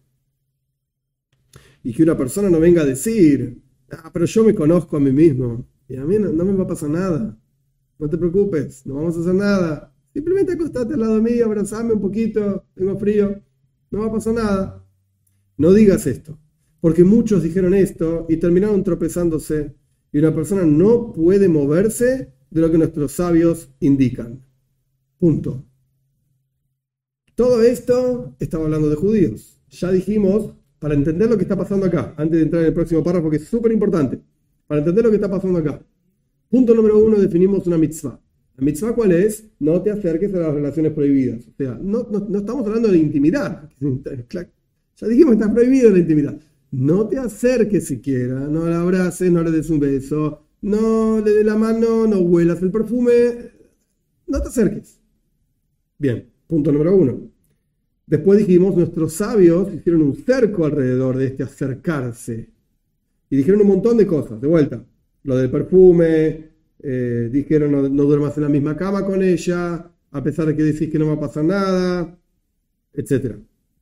Y que una persona no venga a decir, ah, pero yo me conozco a mí mismo, y a mí no, no me va a pasar nada. No te preocupes, no vamos a hacer nada. Simplemente acostate al lado mío, abrazame un poquito, tengo frío, no va a pasar nada. No digas esto. Porque muchos dijeron esto y terminaron tropezándose. Y una persona no puede moverse de lo que nuestros sabios indican. Punto. Todo esto estaba hablando de judíos. Ya dijimos, para entender lo que está pasando acá, antes de entrar en el próximo párrafo, que es súper importante, para entender lo que está pasando acá. Punto número uno, definimos una mitzvah. ¿La mitzvah cuál es? No te acerques a las relaciones prohibidas. O sea, no, no, no estamos hablando de intimidad. Ya dijimos, está prohibido la intimidad. No te acerques siquiera, no la abraces, no le des un beso, no le des la mano, no huelas el perfume, no te acerques. Bien, punto número uno. Después dijimos, nuestros sabios hicieron un cerco alrededor de este acercarse. Y dijeron un montón de cosas, de vuelta. Lo del perfume, eh, dijeron no, no duermas en la misma cama con ella, a pesar de que decís que no va a pasar nada, etcétera.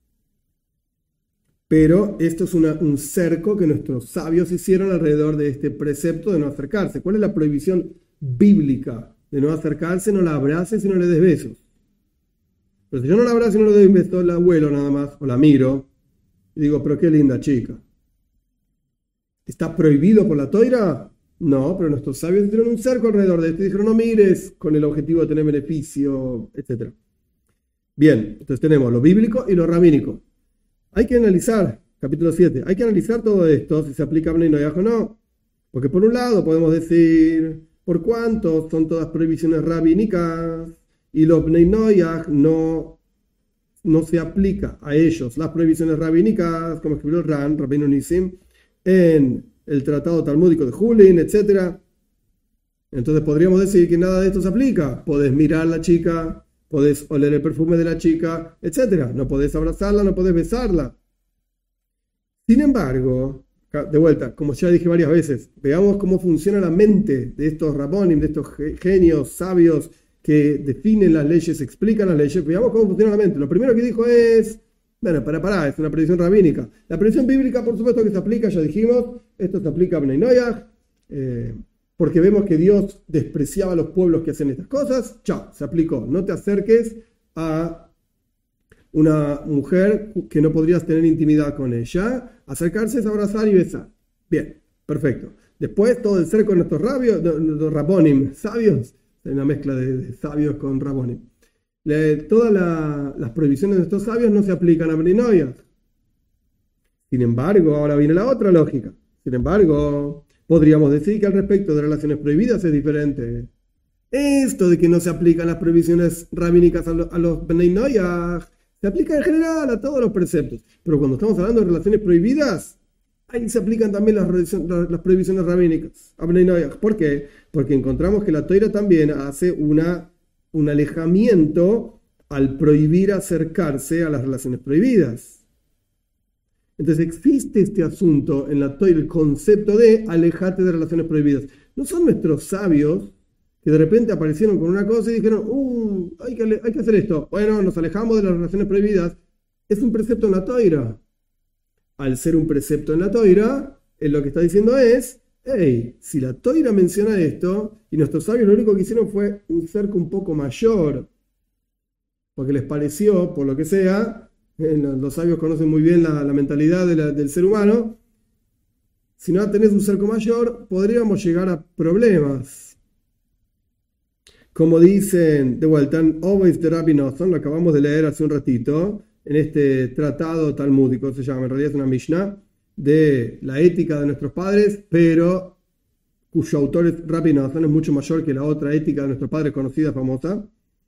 Pero esto es una, un cerco que nuestros sabios hicieron alrededor de este precepto de no acercarse. ¿Cuál es la prohibición bíblica de no acercarse? No la abraces y no le des besos. Pero si yo no la abrazo y no le doy un beso, la huelo nada más, o la miro, y digo, pero qué linda chica. ¿Está prohibido por la Toira? No, pero nuestros sabios hicieron un cerco alrededor de esto y dijeron, no mires con el objetivo de tener beneficio, etcétera. Bien, entonces tenemos lo bíblico y lo rabínico. Hay que analizar, capítulo siete, hay que analizar todo esto, si se aplica a Bnei Noach o no. Porque por un lado podemos decir, ¿por cuánto son todas prohibiciones rabínicas? Y los Bnei Noach no, no se aplica a ellos las prohibiciones rabínicas, como escribió el Ran, Rabbeinu Nissim, en el tratado talmúdico de Julin, etcétera. Entonces podríamos decir que nada de esto se aplica. Podés mirar a la chica, podés oler el perfume de la chica, etcétera. No podés abrazarla, no podés besarla. Sin embargo, De vuelta, como ya dije varias veces, veamos cómo funciona la mente de estos rabonim, de estos genios, sabios que definen las leyes, explican las leyes. Veamos cómo funciona la mente. Lo primero que dijo es, bueno, para, para, es una predicción rabínica. La predicción bíblica, por supuesto que se aplica, ya dijimos, esto se aplica a Bnei Noach, eh, porque vemos que Dios despreciaba a los pueblos que hacen estas cosas. Chao, se aplicó. No te acerques a una mujer que no podrías tener intimidad con ella. Acercarse es abrazar y besar. Bien, perfecto. Después todo el ser con nuestros rabios, los rabonim, sabios, una mezcla de, de sabios con rabonim. Le, todas la, las prohibiciones de estos sabios no se aplican a Bnei Noach. Sin embargo, ahora viene la otra lógica. Sin embargo, podríamos decir que al respecto de relaciones prohibidas es diferente. Esto de que no se aplican las prohibiciones rabínicas a, lo, a los Bnei Noach se aplica en general a todos los preceptos. Pero cuando estamos hablando de relaciones prohibidas, ahí se aplican también las, las prohibiciones rabínicas a Bnei Noach. ¿Por qué? Porque encontramos que la Torá también hace una, un alejamiento al prohibir acercarse a las relaciones prohibidas. Entonces existe este asunto en la Torá, el concepto de alejate de relaciones prohibidas. No son nuestros sabios que de repente aparecieron con una cosa y dijeron, uh, hay que, hay que hacer esto. Bueno, nos alejamos de las relaciones prohibidas. Es un precepto en la Torá. Al ser un precepto en la Torá, él lo que está diciendo es, hey, si la Torá menciona esto, y nuestros sabios lo único que hicieron fue un cerco un poco mayor, porque les pareció, por lo que sea, eh, los sabios conocen muy bien la, la mentalidad de la, del ser humano, si no tenés un cerco mayor, podríamos llegar a problemas. Como dicen, de vuelta, en Always de Rabbi Nosson, lo acabamos de leer hace un ratito, en este tratado talmúdico, se llama, en realidad es una Mishnah, de la ética de nuestros padres, pero cuyo autor es Rabbi Nosson, es mucho mayor que la otra ética de nuestros padres conocida, famosa.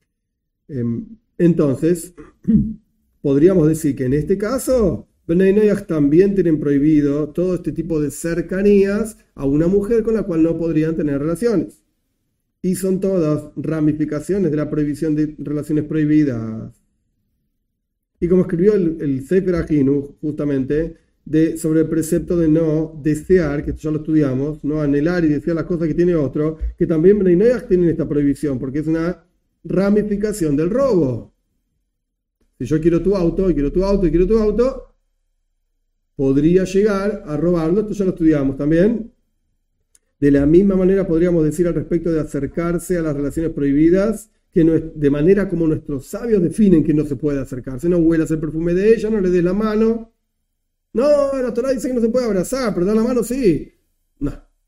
Entonces, podríamos decir que en este caso, Bnei Noach también tienen prohibido todo este tipo de cercanías a una mujer con la cual no podrían tener relaciones. Y son todas ramificaciones de la prohibición de relaciones prohibidas. Y como escribió el, el Sefer Achinu, justamente, de, sobre el precepto de no desear, que esto ya lo estudiamos, no anhelar y desear las cosas que tiene otro, que también Bnei Noach tienen esta prohibición, porque es una ramificación del robo. Si yo quiero tu auto, y quiero tu auto, y quiero tu auto, podría llegar a robarlo, esto ya lo estudiamos también. De la misma manera podríamos decir al respecto de acercarse a las relaciones prohibidas, que no es, de manera como nuestros sabios definen que no se puede acercarse. No huelas el perfume de ella, no le des la mano. No, la Torá dice que no se puede abrazar, pero dar la mano sí. No.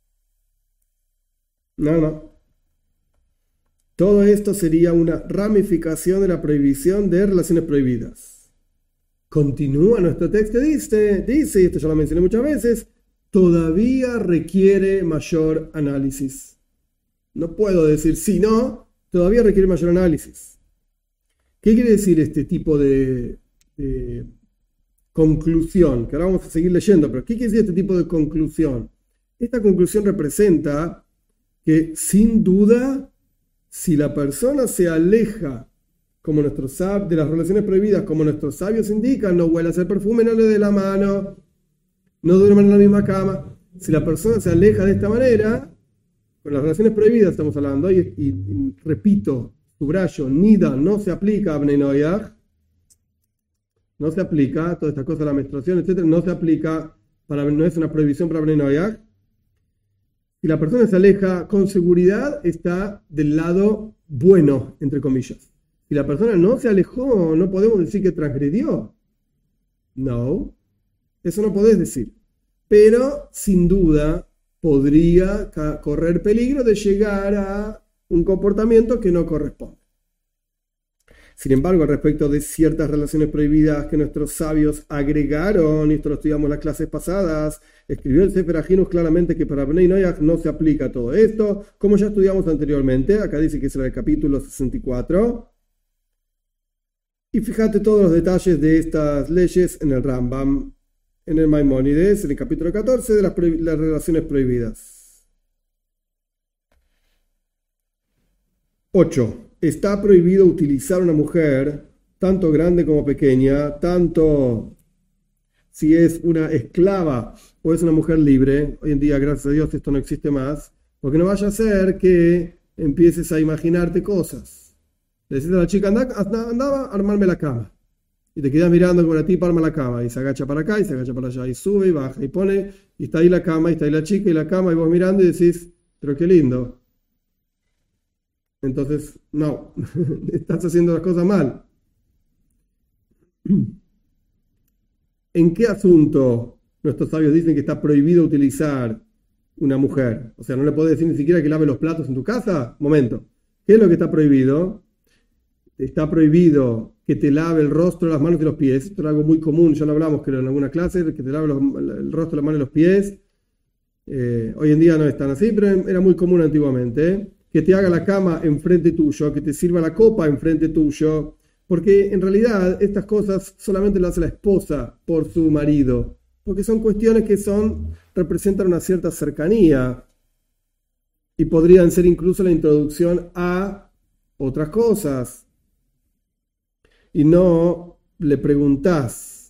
No, no. Todo esto sería una ramificación de la prohibición de relaciones prohibidas. Continúa nuestro texto, dice, dice, y esto ya lo mencioné muchas veces, todavía requiere mayor análisis. No puedo decir si no, todavía requiere mayor análisis. ¿Qué quiere decir este tipo de, de conclusión? Que ahora vamos a seguir leyendo, pero ¿qué quiere decir este tipo de conclusión? Esta conclusión representa que sin duda, si la persona se aleja como nuestros, de las relaciones prohibidas, como nuestros sabios indican, no huelas el perfume, no le dé la mano, no duerman en la misma cama. Si la persona se aleja de esta manera, con las relaciones prohibidas estamos hablando, y, y, y repito, subrayo, nida no se aplica a Bnei Noach, no se aplica, toda esta cosa de la menstruación, etcétera, no se aplica, para, no es una prohibición para Bnei Noach. Si la persona se aleja, con seguridad está del lado bueno, entre comillas. Si la persona no se alejó, no podemos decir que transgredió. No. Eso no podés decir. Pero, sin duda, podría correr peligro de llegar a un comportamiento que no corresponde. Sin embargo, respecto de ciertas relaciones prohibidas que nuestros sabios agregaron, y esto lo estudiamos en las clases pasadas, escribió el Sefer Achinu claramente que para Bnei Noach no se aplica todo esto, como ya estudiamos anteriormente. Acá dice que es el capítulo sesenta y cuatro. Y fíjate todos los detalles de estas leyes en el Rambam, en el Maimónides, en el capítulo catorce de las, las relaciones prohibidas. ocho. Está prohibido utilizar una mujer, tanto grande como pequeña, tanto si es una esclava o es una mujer libre. Hoy en día, gracias a Dios, esto no existe más, porque no vaya a ser que empieces a imaginarte cosas. Le decís a la chica, anda, anda, andaba a armarme la cama. Y te quedas mirando como la tipa arma la cama, y se agacha para acá, y se agacha para allá, y sube, y baja, y pone, y está ahí la cama, y está ahí la chica, y la cama, y vos mirando y decís, pero qué lindo. Entonces, no, estás haciendo las cosas mal. ¿En qué asunto nuestros sabios dicen que está prohibido utilizar una mujer? O sea, no le podés decir ni siquiera que lave los platos en tu casa. Momento. ¿Qué es lo que está prohibido? Está prohibido que te lave el rostro, las manos y los pies. Esto es algo muy común, ya lo hablamos creo en alguna clase, que te lave los, el rostro, las manos y los pies. Eh, hoy en día no es tan así, pero era muy común antiguamente. ¿eh? Que te haga la cama enfrente tuyo, que te sirva la copa enfrente tuyo, porque en realidad estas cosas solamente las hace la esposa por su marido, porque son cuestiones que son, representan una cierta cercanía y podrían ser incluso la introducción a otras cosas. Y no le preguntás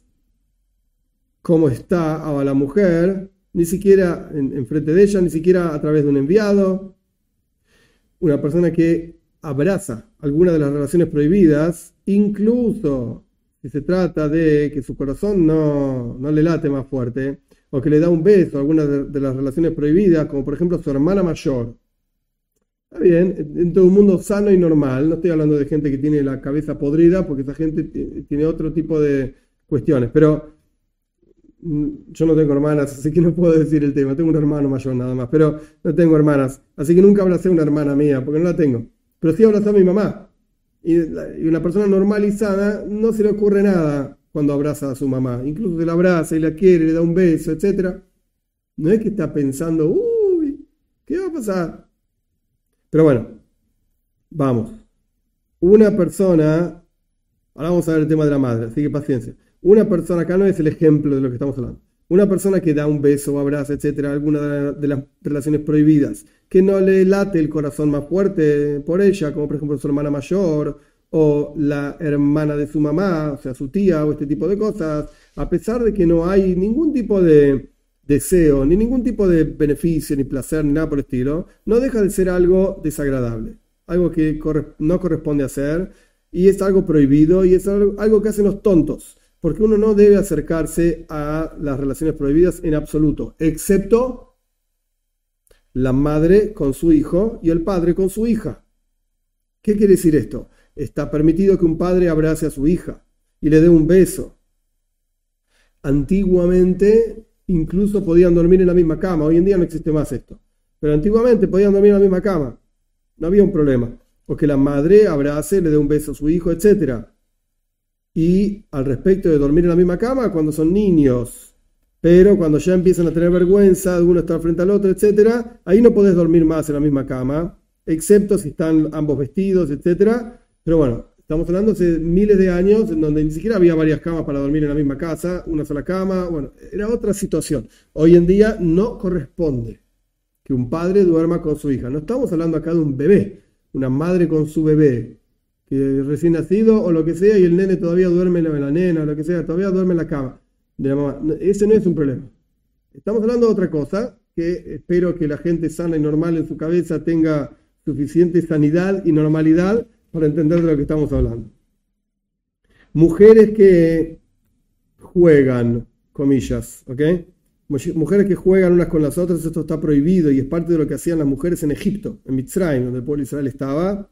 cómo está a la mujer, ni siquiera en, en frente de ella, ni siquiera a través de un enviado. Una persona que abraza alguna de las relaciones prohibidas, incluso si se trata de que su corazón no, no le late más fuerte, o que le da un beso a alguna de, de las relaciones prohibidas, como por ejemplo su hermana mayor. Está bien, en todo un mundo sano y normal, no estoy hablando de gente que tiene la cabeza podrida, porque esa gente tiene otro tipo de cuestiones, pero yo no tengo hermanas, así que no puedo decir el tema. Tengo un hermano mayor nada más, pero no tengo hermanas. Así que nunca abracé a una hermana mía, porque no la tengo. Pero sí abracé a mi mamá. Y una persona normal y sana no se le ocurre nada cuando abraza a su mamá. Incluso se la abraza y la quiere, le da un beso, etcétera. No es que está pensando, uy, ¿qué va a pasar? Pero bueno, vamos. Una persona, ahora vamos a ver el tema de la madre, así que paciencia. Una persona, acá no es el ejemplo de lo que estamos hablando. Una persona que da un beso o abraza, etcétera, alguna de las relaciones prohibidas, que no le late el corazón más fuerte por ella, como por ejemplo su hermana mayor o la hermana de su mamá, o sea, su tía o este tipo de cosas, a pesar de que no hay ningún tipo de deseo, ni ningún tipo de beneficio, ni placer, ni nada por el estilo, no deja de ser algo desagradable, algo que no corresponde hacer, y es algo prohibido, y es algo que hacen los tontos. Porque uno no debe acercarse a las relaciones prohibidas en absoluto, excepto la madre con su hijo y el padre con su hija. ¿Qué quiere decir esto? Está permitido que un padre abrace a su hija y le dé un beso. Antiguamente incluso podían dormir en la misma cama. Hoy en día no existe más esto. Pero antiguamente podían dormir en la misma cama. No había un problema. O que la madre abrace, le dé un beso a su hijo, etcétera. Y al respecto de dormir en la misma cama, cuando son niños, pero cuando ya empiezan a tener vergüenza de uno estar frente al otro, etcétera, ahí no podés dormir más en la misma cama, excepto si están ambos vestidos, etcétera. Pero bueno, estamos hablando hace miles de años en donde ni siquiera había varias camas para dormir en la misma casa, una sola cama, bueno, era otra situación. Hoy en día no corresponde que un padre duerma con su hija. No estamos hablando acá de un bebé, una madre con su bebé, que recién nacido o lo que sea, y el nene todavía duerme en la nena o lo que sea, todavía duerme en la cama de la mamá. Ese no es un problema. Estamos hablando de otra cosa, que espero que la gente sana y normal en su cabeza tenga suficiente sanidad y normalidad para entender de lo que estamos hablando. Mujeres que juegan, comillas, ¿ok? Mujeres que juegan unas con las otras, esto está prohibido y es parte de lo que hacían las mujeres en Egipto, en Mitzrayim, donde el pueblo de Israel estaba,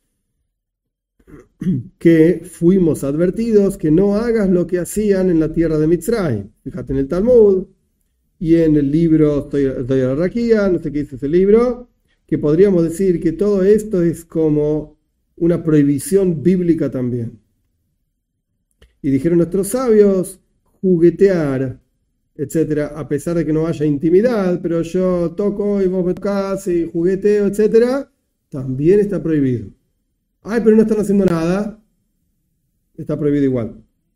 que fuimos advertidos que no hagas lo que hacían en la tierra de Mitzrayim. Fíjate en el Talmud y en el libro Zohar Rakia, no sé qué dice ese libro, que podríamos decir que todo esto es como una prohibición bíblica también. Y dijeron nuestros sabios, juguetear, etcétera, a pesar de que no haya intimidad, pero yo toco y vos me tocás y jugueteo, etcétera, también está prohibido. Ay, pero no están haciendo nada. Está prohibido igual.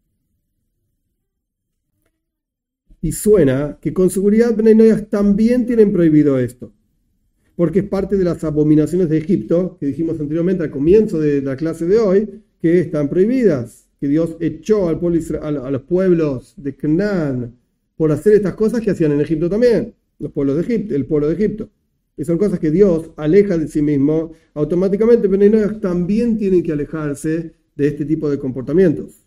Y suena que con seguridad Bnei Noach también tienen prohibido esto, porque es parte de las abominaciones de Egipto, que dijimos anteriormente al comienzo de la clase de hoy, que están prohibidas, que Dios echó al pueblo, a los pueblos de Canaán por hacer estas cosas que hacían en Egipto también, los pueblos de Egipto, el pueblo de Egipto. Y son cosas que Dios aleja de sí mismo automáticamente, pero ellos también tienen que alejarse de este tipo de comportamientos.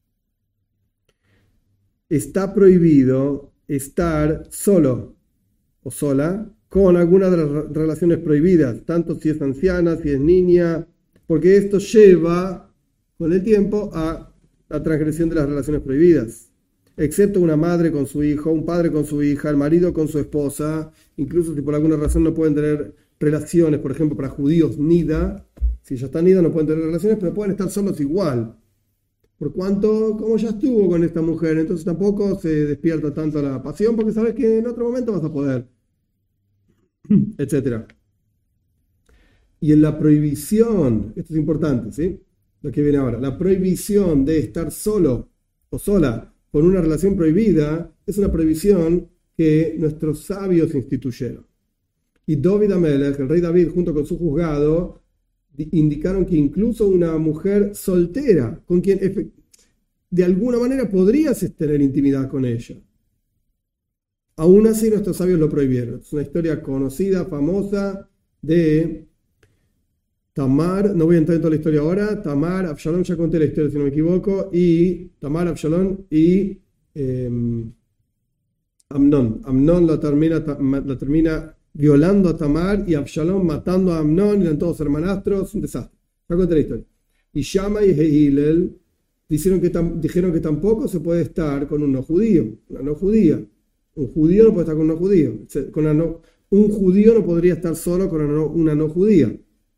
Está prohibido estar solo o sola con alguna de las relaciones prohibidas, tanto si es anciana, si es niña, porque esto lleva con el tiempo a la transgresión de las relaciones prohibidas, excepto una madre con su hijo, un padre con su hija, el marido con su esposa, incluso si por alguna razón no pueden tener relaciones, por ejemplo, para judíos, nida, si ya están nida no pueden tener relaciones, pero pueden estar solos igual. Por cuanto, como ya estuvo con esta mujer, entonces tampoco se despierta tanto la pasión, porque sabes que en otro momento vas a poder, etcétera. Y en la prohibición, esto es importante, ¿sí? Lo que viene ahora, la prohibición de estar solo o sola con una relación prohibida es una prohibición que nuestros sabios instituyeron. Y David Amelech, el rey David, junto con su juzgado, indicaron que incluso una mujer soltera, con quien de alguna manera podrías tener intimidad con ella, aún así nuestros sabios lo prohibieron. Es una historia conocida, famosa, de Tamar. No voy a entrar en toda la historia ahora. Tamar, Absalón, ya conté la historia si no me equivoco, y Tamar, Absalón y eh, Amnón. Amnón la termina, la termina violando a Tamar y Absalón matando a Amnón, eran todos hermanastros, un desastre. Ya conté la historia. Y Shama y Hillel dijeron que, tam, dijeron que tampoco se puede estar con un no judío, una no judía. Un judío no puede estar con un no judío. Con una no, un judío no podría estar solo con una no, una no judía.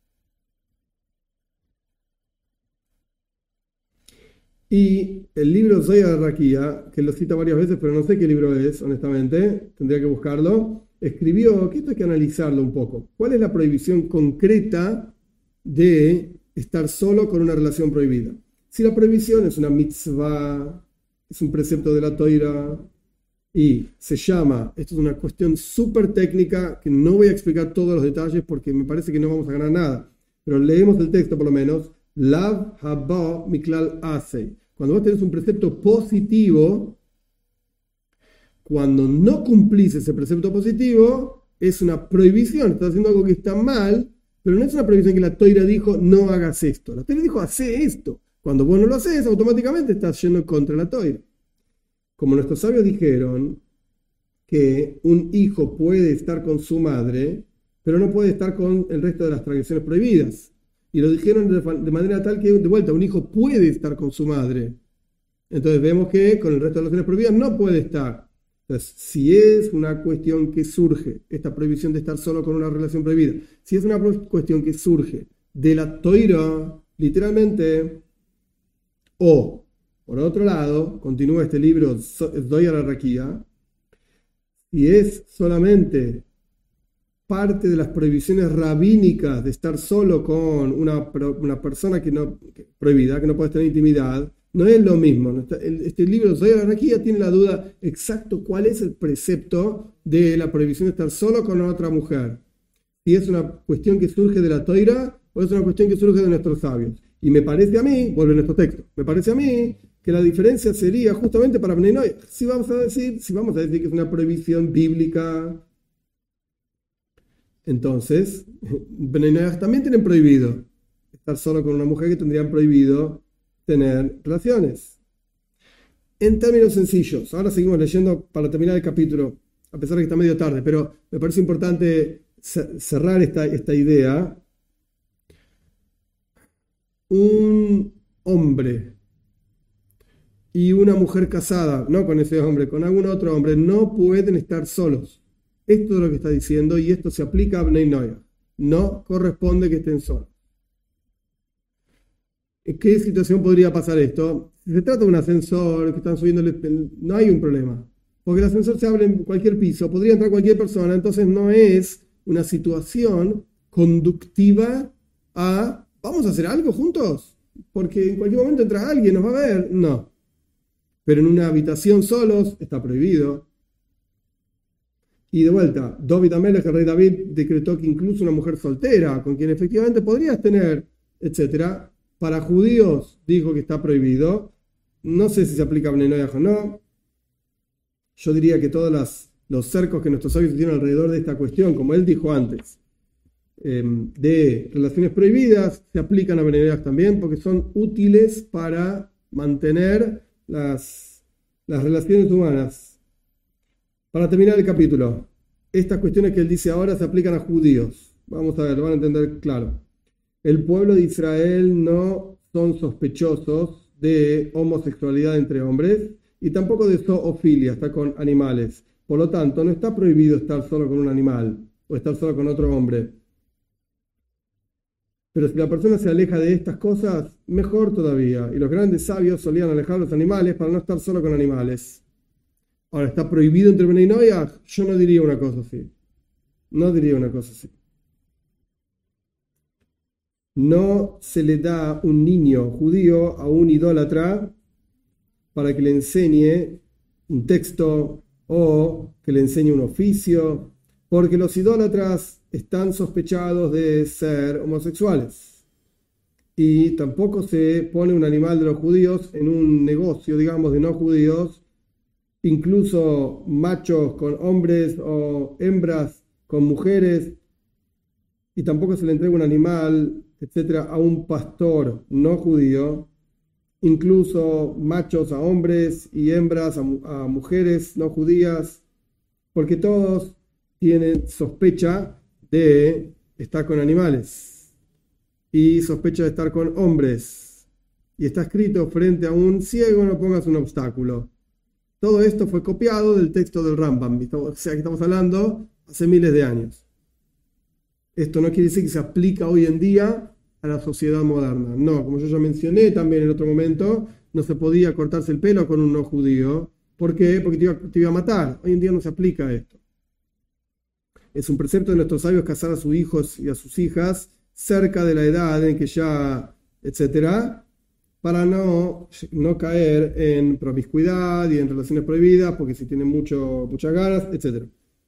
Y el libro Zohar Raquía, que lo cita varias veces, pero no sé qué libro es, honestamente, tendría que buscarlo, escribió que esto hay que analizarlo un poco. ¿Cuál es la prohibición concreta de estar solo con una relación prohibida? Si la prohibición es una mitzvah, es un precepto de la Toira, y se llama, esto es una cuestión súper técnica, que no voy a explicar todos los detalles porque me parece que no vamos a ganar nada, pero leemos el texto por lo menos, Lav haba miklal asei. Cuando vos tenés un precepto positivo, cuando no cumplís ese precepto positivo, es una prohibición, estás haciendo algo que está mal, pero no es una prohibición que la Toira dijo, no hagas esto. La Toira dijo, hace esto. Cuando vos no lo haces, automáticamente estás yendo contra la Toira. Como nuestros sabios dijeron que un hijo puede estar con su madre, pero no puede estar con el resto de las transgresiones prohibidas. Y lo dijeron de manera tal que, de vuelta, un hijo puede estar con su madre. Entonces vemos que con el resto de las relaciones prohibidas no puede estar. Entonces, si es una cuestión que surge, esta prohibición de estar solo con una relación prohibida, si es una cuestión que surge de la Toira, literalmente, o, por otro lado, continúa este libro, Zohar Raquía, y es solamente parte de las prohibiciones rabínicas de estar solo con una, una persona que no, que, prohibida, que no puede tener intimidad, no es lo mismo. Este libro, Zohar Raquía, tiene la duda exacto cuál es el precepto de la prohibición de estar solo con otra mujer. Si es una cuestión que surge de la Toira o es una cuestión que surge de nuestros sabios. Y me parece a mí, vuelve a nuestro texto, me parece a mí que la diferencia sería justamente para Bnei Noach. Si vamos a decir, si vamos a decir que es una prohibición bíblica, entonces Bnei Noach también tienen prohibido estar solo con una mujer, que tendrían prohibido tener relaciones. En términos sencillos, ahora seguimos leyendo para terminar el capítulo, a pesar de que está medio tarde, pero me parece importante cerrar esta, esta idea. Un hombre y una mujer casada, no con ese hombre, con algún otro hombre, no pueden estar solos. Esto es lo que está diciendo, y esto se aplica a Bnei Noach. No corresponde que estén solos. ¿En qué situación podría pasar esto? Si se trata de un ascensor que están subiendo, no hay un problema, porque el ascensor se abre en cualquier piso, podría entrar cualquier persona, entonces no es una situación conductiva a ¿vamos a hacer algo juntos? Porque en cualquier momento entra alguien, nos va a ver. No. Pero en una habitación solos está prohibido. Y de vuelta, David Amelech, el rey David, decretó que incluso una mujer soltera, con quien efectivamente podrías tener, etcétera, para judíos dijo que está prohibido. No sé si se aplica a Bnei Noach o no. yo diría que todos las, los cercos que nuestros sabios tienen alrededor de esta cuestión, como él dijo antes, eh, de relaciones prohibidas, se aplican a Benedict también, porque son útiles para mantener las, las relaciones humanas. Para terminar el capítulo, estas cuestiones que él dice ahora se aplican a judíos. Vamos a ver, lo van a entender claro. El pueblo de Israel no son sospechosos de homosexualidad entre hombres y tampoco de zoofilia, está con animales. Por lo tanto, no está prohibido estar solo con un animal o estar solo con otro hombre. Pero si la persona se aleja de estas cosas, mejor todavía. Y los grandes sabios solían alejar a los animales para no estar solo con animales. Ahora, ¿está prohibido entre Bnei Noach? Yo no diría una cosa así. No diría una cosa así. No se le da un niño judío a un idólatra para que le enseñe un texto o que le enseñe un oficio, porque los idólatras están sospechados de ser homosexuales. Y tampoco se pone un animal de los judíos en un negocio, digamos, de no judíos, incluso machos con hombres o hembras con mujeres, y tampoco se le entrega un animal, etcétera, a un pastor no judío, incluso machos a hombres y hembras a, a mujeres no judías, porque todos tienen sospecha de estar con animales y sospecha de estar con hombres. Y está escrito: frente a un ciego no pongas un obstáculo. Todo esto fue copiado del texto del Rambam, o sea que estamos hablando hace miles de años. Esto no quiere decir que se aplica hoy en día a la sociedad moderna. No, como yo ya mencioné también en otro momento, no se podía cortarse el pelo con un no judío. ¿Por qué? Porque te iba, te iba a matar. Hoy en día no se aplica esto. Es un precepto de nuestros sabios casar a sus hijos y a sus hijas cerca de la edad en que ya, etcétera, para no, no caer en promiscuidad y en relaciones prohibidas, porque si tienen mucho, muchas ganas, etcétera.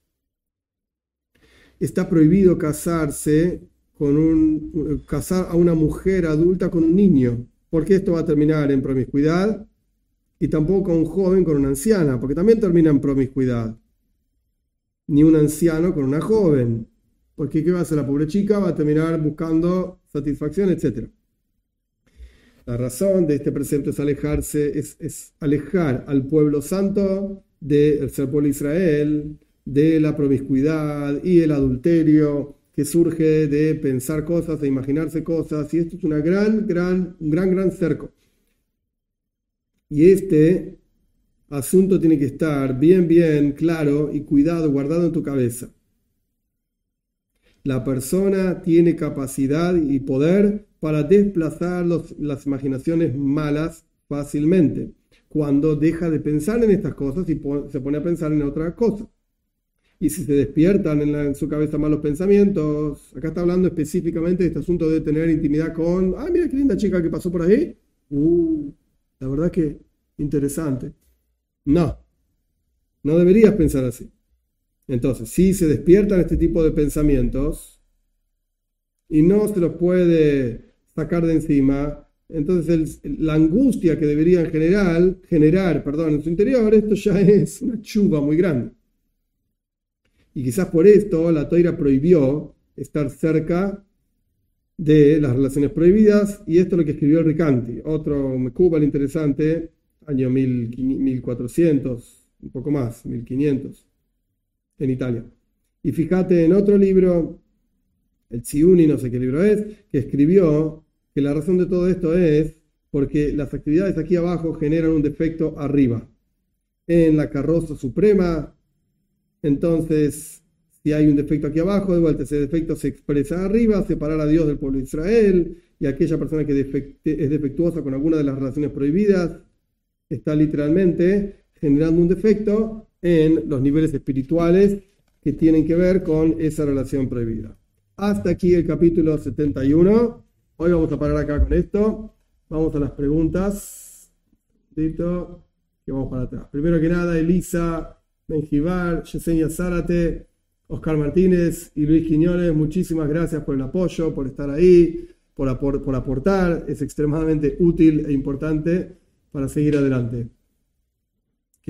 Está prohibido casarse con un, casar a una mujer adulta con un niño, porque esto va a terminar en promiscuidad, y tampoco a un joven con una anciana, porque también termina en promiscuidad. Ni un anciano con una joven, porque ¿qué va a hacer la pobre chica? Va a terminar buscando satisfacción, etcétera. La razón de este precepto es alejarse, es, es alejar al pueblo santo del ser pueblo de Israel, de la promiscuidad y el adulterio que surge de pensar cosas, de imaginarse cosas, y esto es una gran, gran, un gran, gran cerco. Y este asunto tiene que estar bien, bien claro y cuidado, guardado en tu cabeza. La persona tiene capacidad y poder para desplazar los, las imaginaciones malas fácilmente, cuando deja de pensar en estas cosas y po- se pone a pensar en otras cosas. Y si se despiertan en, la, en su cabeza malos pensamientos, acá está hablando específicamente de este asunto de tener intimidad con, ah, mira qué linda chica que pasó por ahí. Uh, la verdad que interesante. No, no deberías pensar así. Entonces, si se despiertan este tipo de pensamientos y no se los puede sacar de encima, entonces el, la angustia que deberían generar, generar perdón, en su interior, esto ya es una chuva muy grande. Y quizás por esto la Toira prohibió estar cerca de las relaciones prohibidas, y esto es lo que escribió el Ricanti, otro mecúbal interesante, año mil cuatrocientos, un poco más, mil quinientos, en Italia. Y fíjate en otro libro, el Tziuni, no sé qué libro es, que escribió que la razón de todo esto es porque las actividades aquí abajo generan un defecto arriba. En la carroza suprema, entonces, si hay un defecto aquí abajo, de vuelta, ese defecto se expresa arriba, separar a Dios del pueblo de Israel, y aquella persona que defecte, es defectuosa con alguna de las relaciones prohibidas, está literalmente generando un defecto en los niveles espirituales que tienen que ver con esa relación prohibida. Hasta aquí el capítulo setenta y uno. Hoy vamos a parar acá con esto. Vamos a las preguntas. Y vamos para atrás. Primero que nada, Elisa Benjivar, Yesenia Zárate, Oscar Martínez y Luis Quiñones, muchísimas gracias por el apoyo, por estar ahí, por, apor- por aportar. Es extremadamente útil e importante para seguir adelante. Que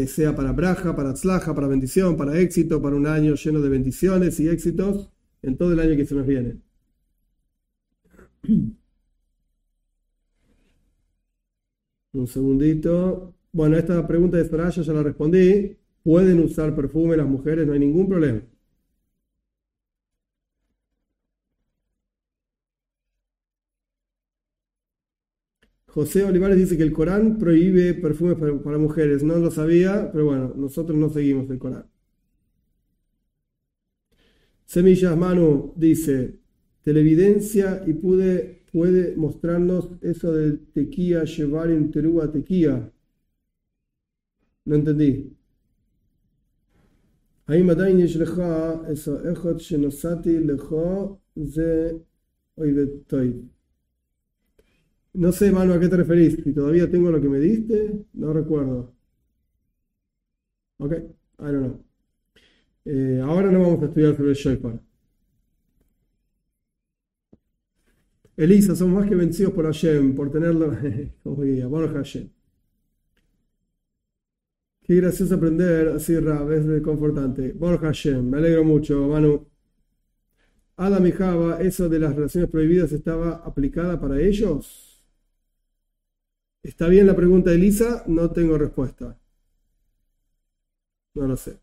que sea para braja, para tzlaja, para bendición, para éxito, para un año lleno de bendiciones y éxitos en todo el año que se nos viene. Un segundito. Bueno, esta pregunta de Soraya ya la respondí. Pueden usar perfume las mujeres, no hay ningún problema. José Olivares dice que el Corán prohíbe perfumes para, para mujeres. No lo sabía, pero bueno, nosotros no seguimos el Corán. Semillas Manu dice, televidencia y pude, puede mostrarnos eso del tequía, llevar en terúa tequía. No entendí. Ahí madain yesh lecha eso echot shenosati lecha ze oivetoy. No sé, Manu, a qué te referís. Si todavía tengo lo que me diste, no recuerdo. Ok, I don't know. Eh, ahora no vamos a estudiar sobre el shofar. Elisa, somos más que vencidos por Hashem, por tenerlo como guía. Baruch Hashem. Qué gracioso aprender así, Rab, es reconfortante. Baruch Hashem, me alegro mucho, Manu. Adam y Java, ¿eso de las relaciones prohibidas estaba aplicada para ellos? ¿Está bien la pregunta de Elisa? No tengo respuesta. No lo sé.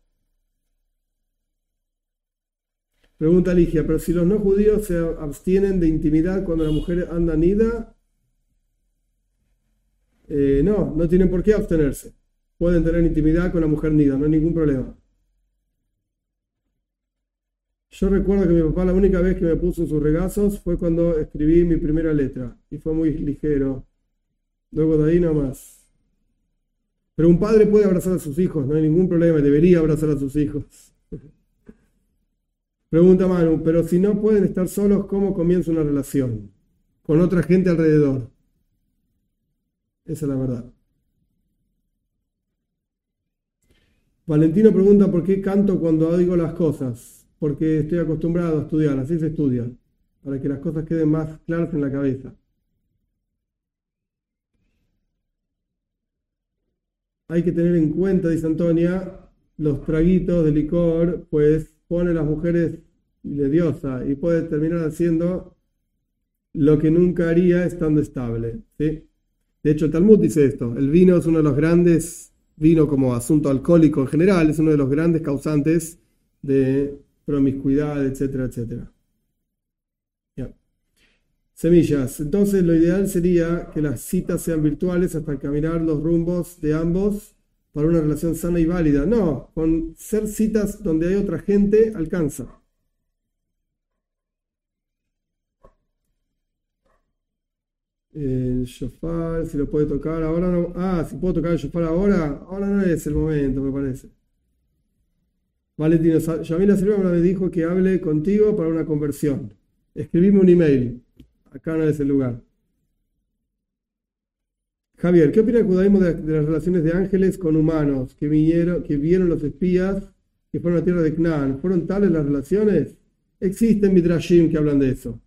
Pregunta Ligia, pero si los no judíos se abstienen de intimidad cuando la mujer anda nida, eh, no, no tienen por qué abstenerse. Pueden tener intimidad con la mujer nida, no hay ningún problema. Yo recuerdo que mi papá la única vez que me puso en sus regazos fue cuando escribí mi primera letra y fue muy ligero. Luego de ahí no más. Pero un padre puede abrazar a sus hijos, no hay ningún problema, debería abrazar a sus hijos. Pregunta Manu, pero si no pueden estar solos, ¿cómo comienza una relación? Con otra gente alrededor. Esa es la verdad. Valentino pregunta por qué canto cuando digo las cosas. Porque estoy acostumbrado a estudiar, así se estudia, para que las cosas queden más claras en la cabeza. Hay que tener en cuenta, dice Antonia, los traguitos de licor, pues pone a las mujeres de diosa y puede terminar haciendo lo que nunca haría estando estable, ¿sí? De hecho, el Talmud dice esto, el vino es uno de los grandes, vino como asunto alcohólico en general, es uno de los grandes causantes de promiscuidad, etcétera, etcétera. Yeah. Semillas. Entonces, lo ideal sería que las citas sean virtuales hasta caminar los rumbos de ambos para una relación sana y válida. No, con ser citas donde hay otra gente, alcanza. El shofar, si lo puede tocar ahora no. Ah, si puedo tocar el shofar ahora, ahora no es el momento, me parece. Valentino, Yamila Silva me dijo que hable contigo para una conversión. Escribime un email. Acá no es el lugar. Javier, ¿qué opina el judaísmo de, de las relaciones de ángeles con humanos que vinieron, que vieron los espías que fueron a la tierra de Canaán? ¿Fueron tales las relaciones? Existen midrashim que hablan de eso.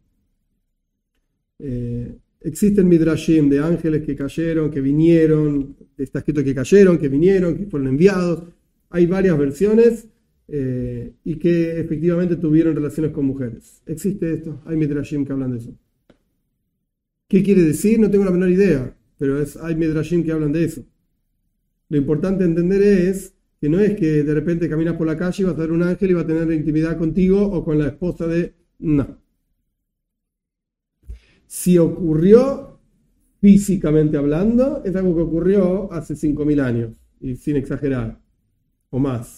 Eh, existen midrashim de ángeles que cayeron, que vinieron, está escrito que cayeron, que vinieron, que fueron enviados. Hay varias versiones. Eh, y que efectivamente tuvieron relaciones con mujeres. ¿Existe esto? Hay midrashim que hablan de eso. ¿Qué quiere decir? No tengo la menor idea, pero es, hay midrashim que hablan de eso. Lo importante entender es que no es que de repente caminas por la calle y vas a ver un ángel y va a tener intimidad contigo o con la esposa de... No. Si ocurrió físicamente hablando, es algo que ocurrió hace cinco mil años, y sin exagerar, o más.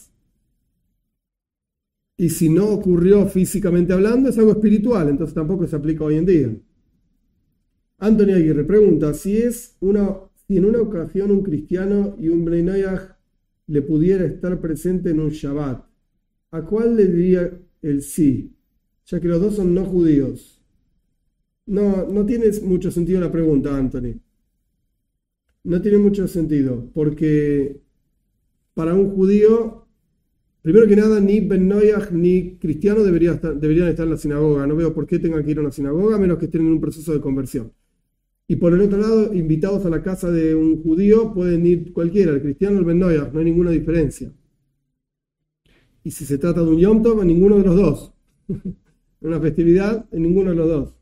Y si no ocurrió físicamente hablando, es algo espiritual, entonces tampoco se aplica hoy en día. Antonio Aguirre pregunta, si es una, si en una ocasión un cristiano y un Bnei Noach le pudiera estar presente en un Shabbat, ¿a cuál le diría el sí? Ya que los dos son no judíos. No, no tiene mucho sentido la pregunta, Anthony. No tiene mucho sentido, porque para un judío... Primero que nada, ni Ben Noach ni cristiano debería estar, deberían estar en la sinagoga. No veo por qué tengan que ir a una sinagoga, a menos que estén en un proceso de conversión. Y por el otro lado, invitados a la casa de un judío pueden ir cualquiera, el cristiano o el Ben Noyaj, no hay ninguna diferencia. Y si se trata de un Yom Tov, en ninguno de los dos. Una festividad, en ninguno de los dos.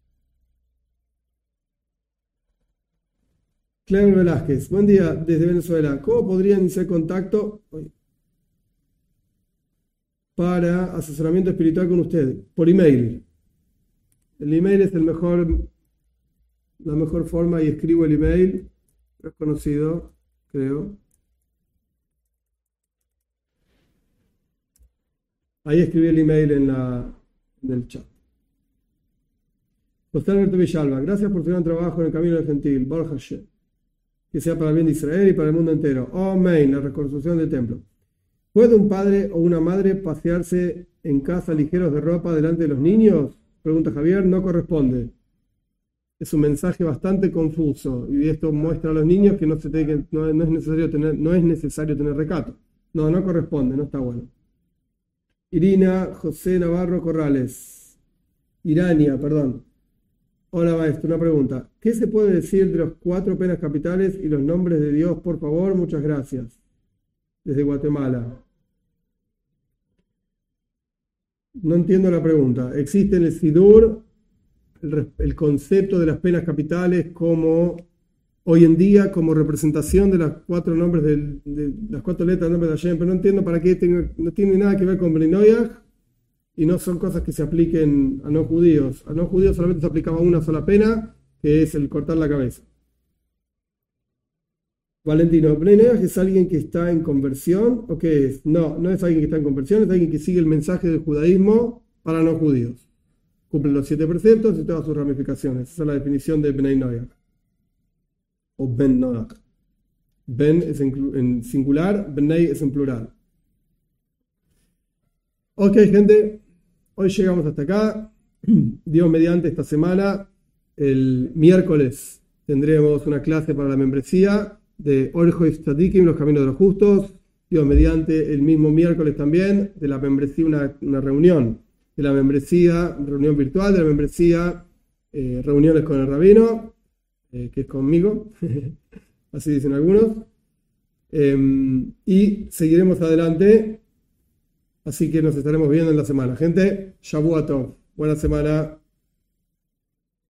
Cleber Velázquez, buen día desde Venezuela. ¿Cómo podría iniciar contacto para asesoramiento espiritual con usted? Por email. El email es el mejor, la mejor forma y escribo el email. Es conocido, creo. Ahí escribí el email en, la, en el chat. José Alberto Villalba, gracias por tu gran trabajo en el camino del gentil. Baruch Hashem. Que sea para el bien de Israel y para el mundo entero. Amén. La reconstrucción del templo. ¿Puede un padre o una madre pasearse en casa ligeros de ropa delante de los niños? Pregunta Javier. No corresponde. Es un mensaje bastante confuso y esto muestra a los niños que no, se te, que no, no, es necesario tener, no es necesario tener recato. No, no corresponde, no está bueno. Irina José Navarro Corrales. Irania, perdón. Hola maestro, una pregunta. ¿Qué se puede decir de los cuatro penas capitales y los nombres de Dios? Por favor, muchas gracias. Desde Guatemala. No entiendo la pregunta. ¿Existe en el Sidur el, el concepto de las penas capitales como hoy en día como representación de las cuatro nombres del, de las cuatro letras del nombre de Hashem? Pero no entiendo para qué tengo, no tiene nada que ver con Bnei Noyaj. Y no son cosas que se apliquen a no judíos. A no judíos solamente se aplicaba una sola pena, que es el cortar la cabeza. Valentino, ¿Bnei Noyaj es alguien que está en conversión o qué es? No, no es alguien que está en conversión, es alguien que sigue el mensaje del judaísmo para no judíos. Cumple los siete preceptos y todas sus ramificaciones. Esa es la definición de Bnei Noyaj. O Ben Noyaj. Ben es en, en singular, Bnei es en plural. Ok, gente, hoy llegamos hasta acá. Dios mediante, esta semana, el miércoles, tendremos una clase para la membresía de Orjois Tzadikim, los caminos de los justos. Dios mediante, el mismo miércoles también, de la membresía, una, una reunión de la membresía, reunión virtual de la membresía, eh, reuniones con el rabino, eh, que es conmigo, así dicen algunos. Eh, y seguiremos adelante. Así que nos estaremos viendo en la semana. Gente, Shavua Tov. Buena semana.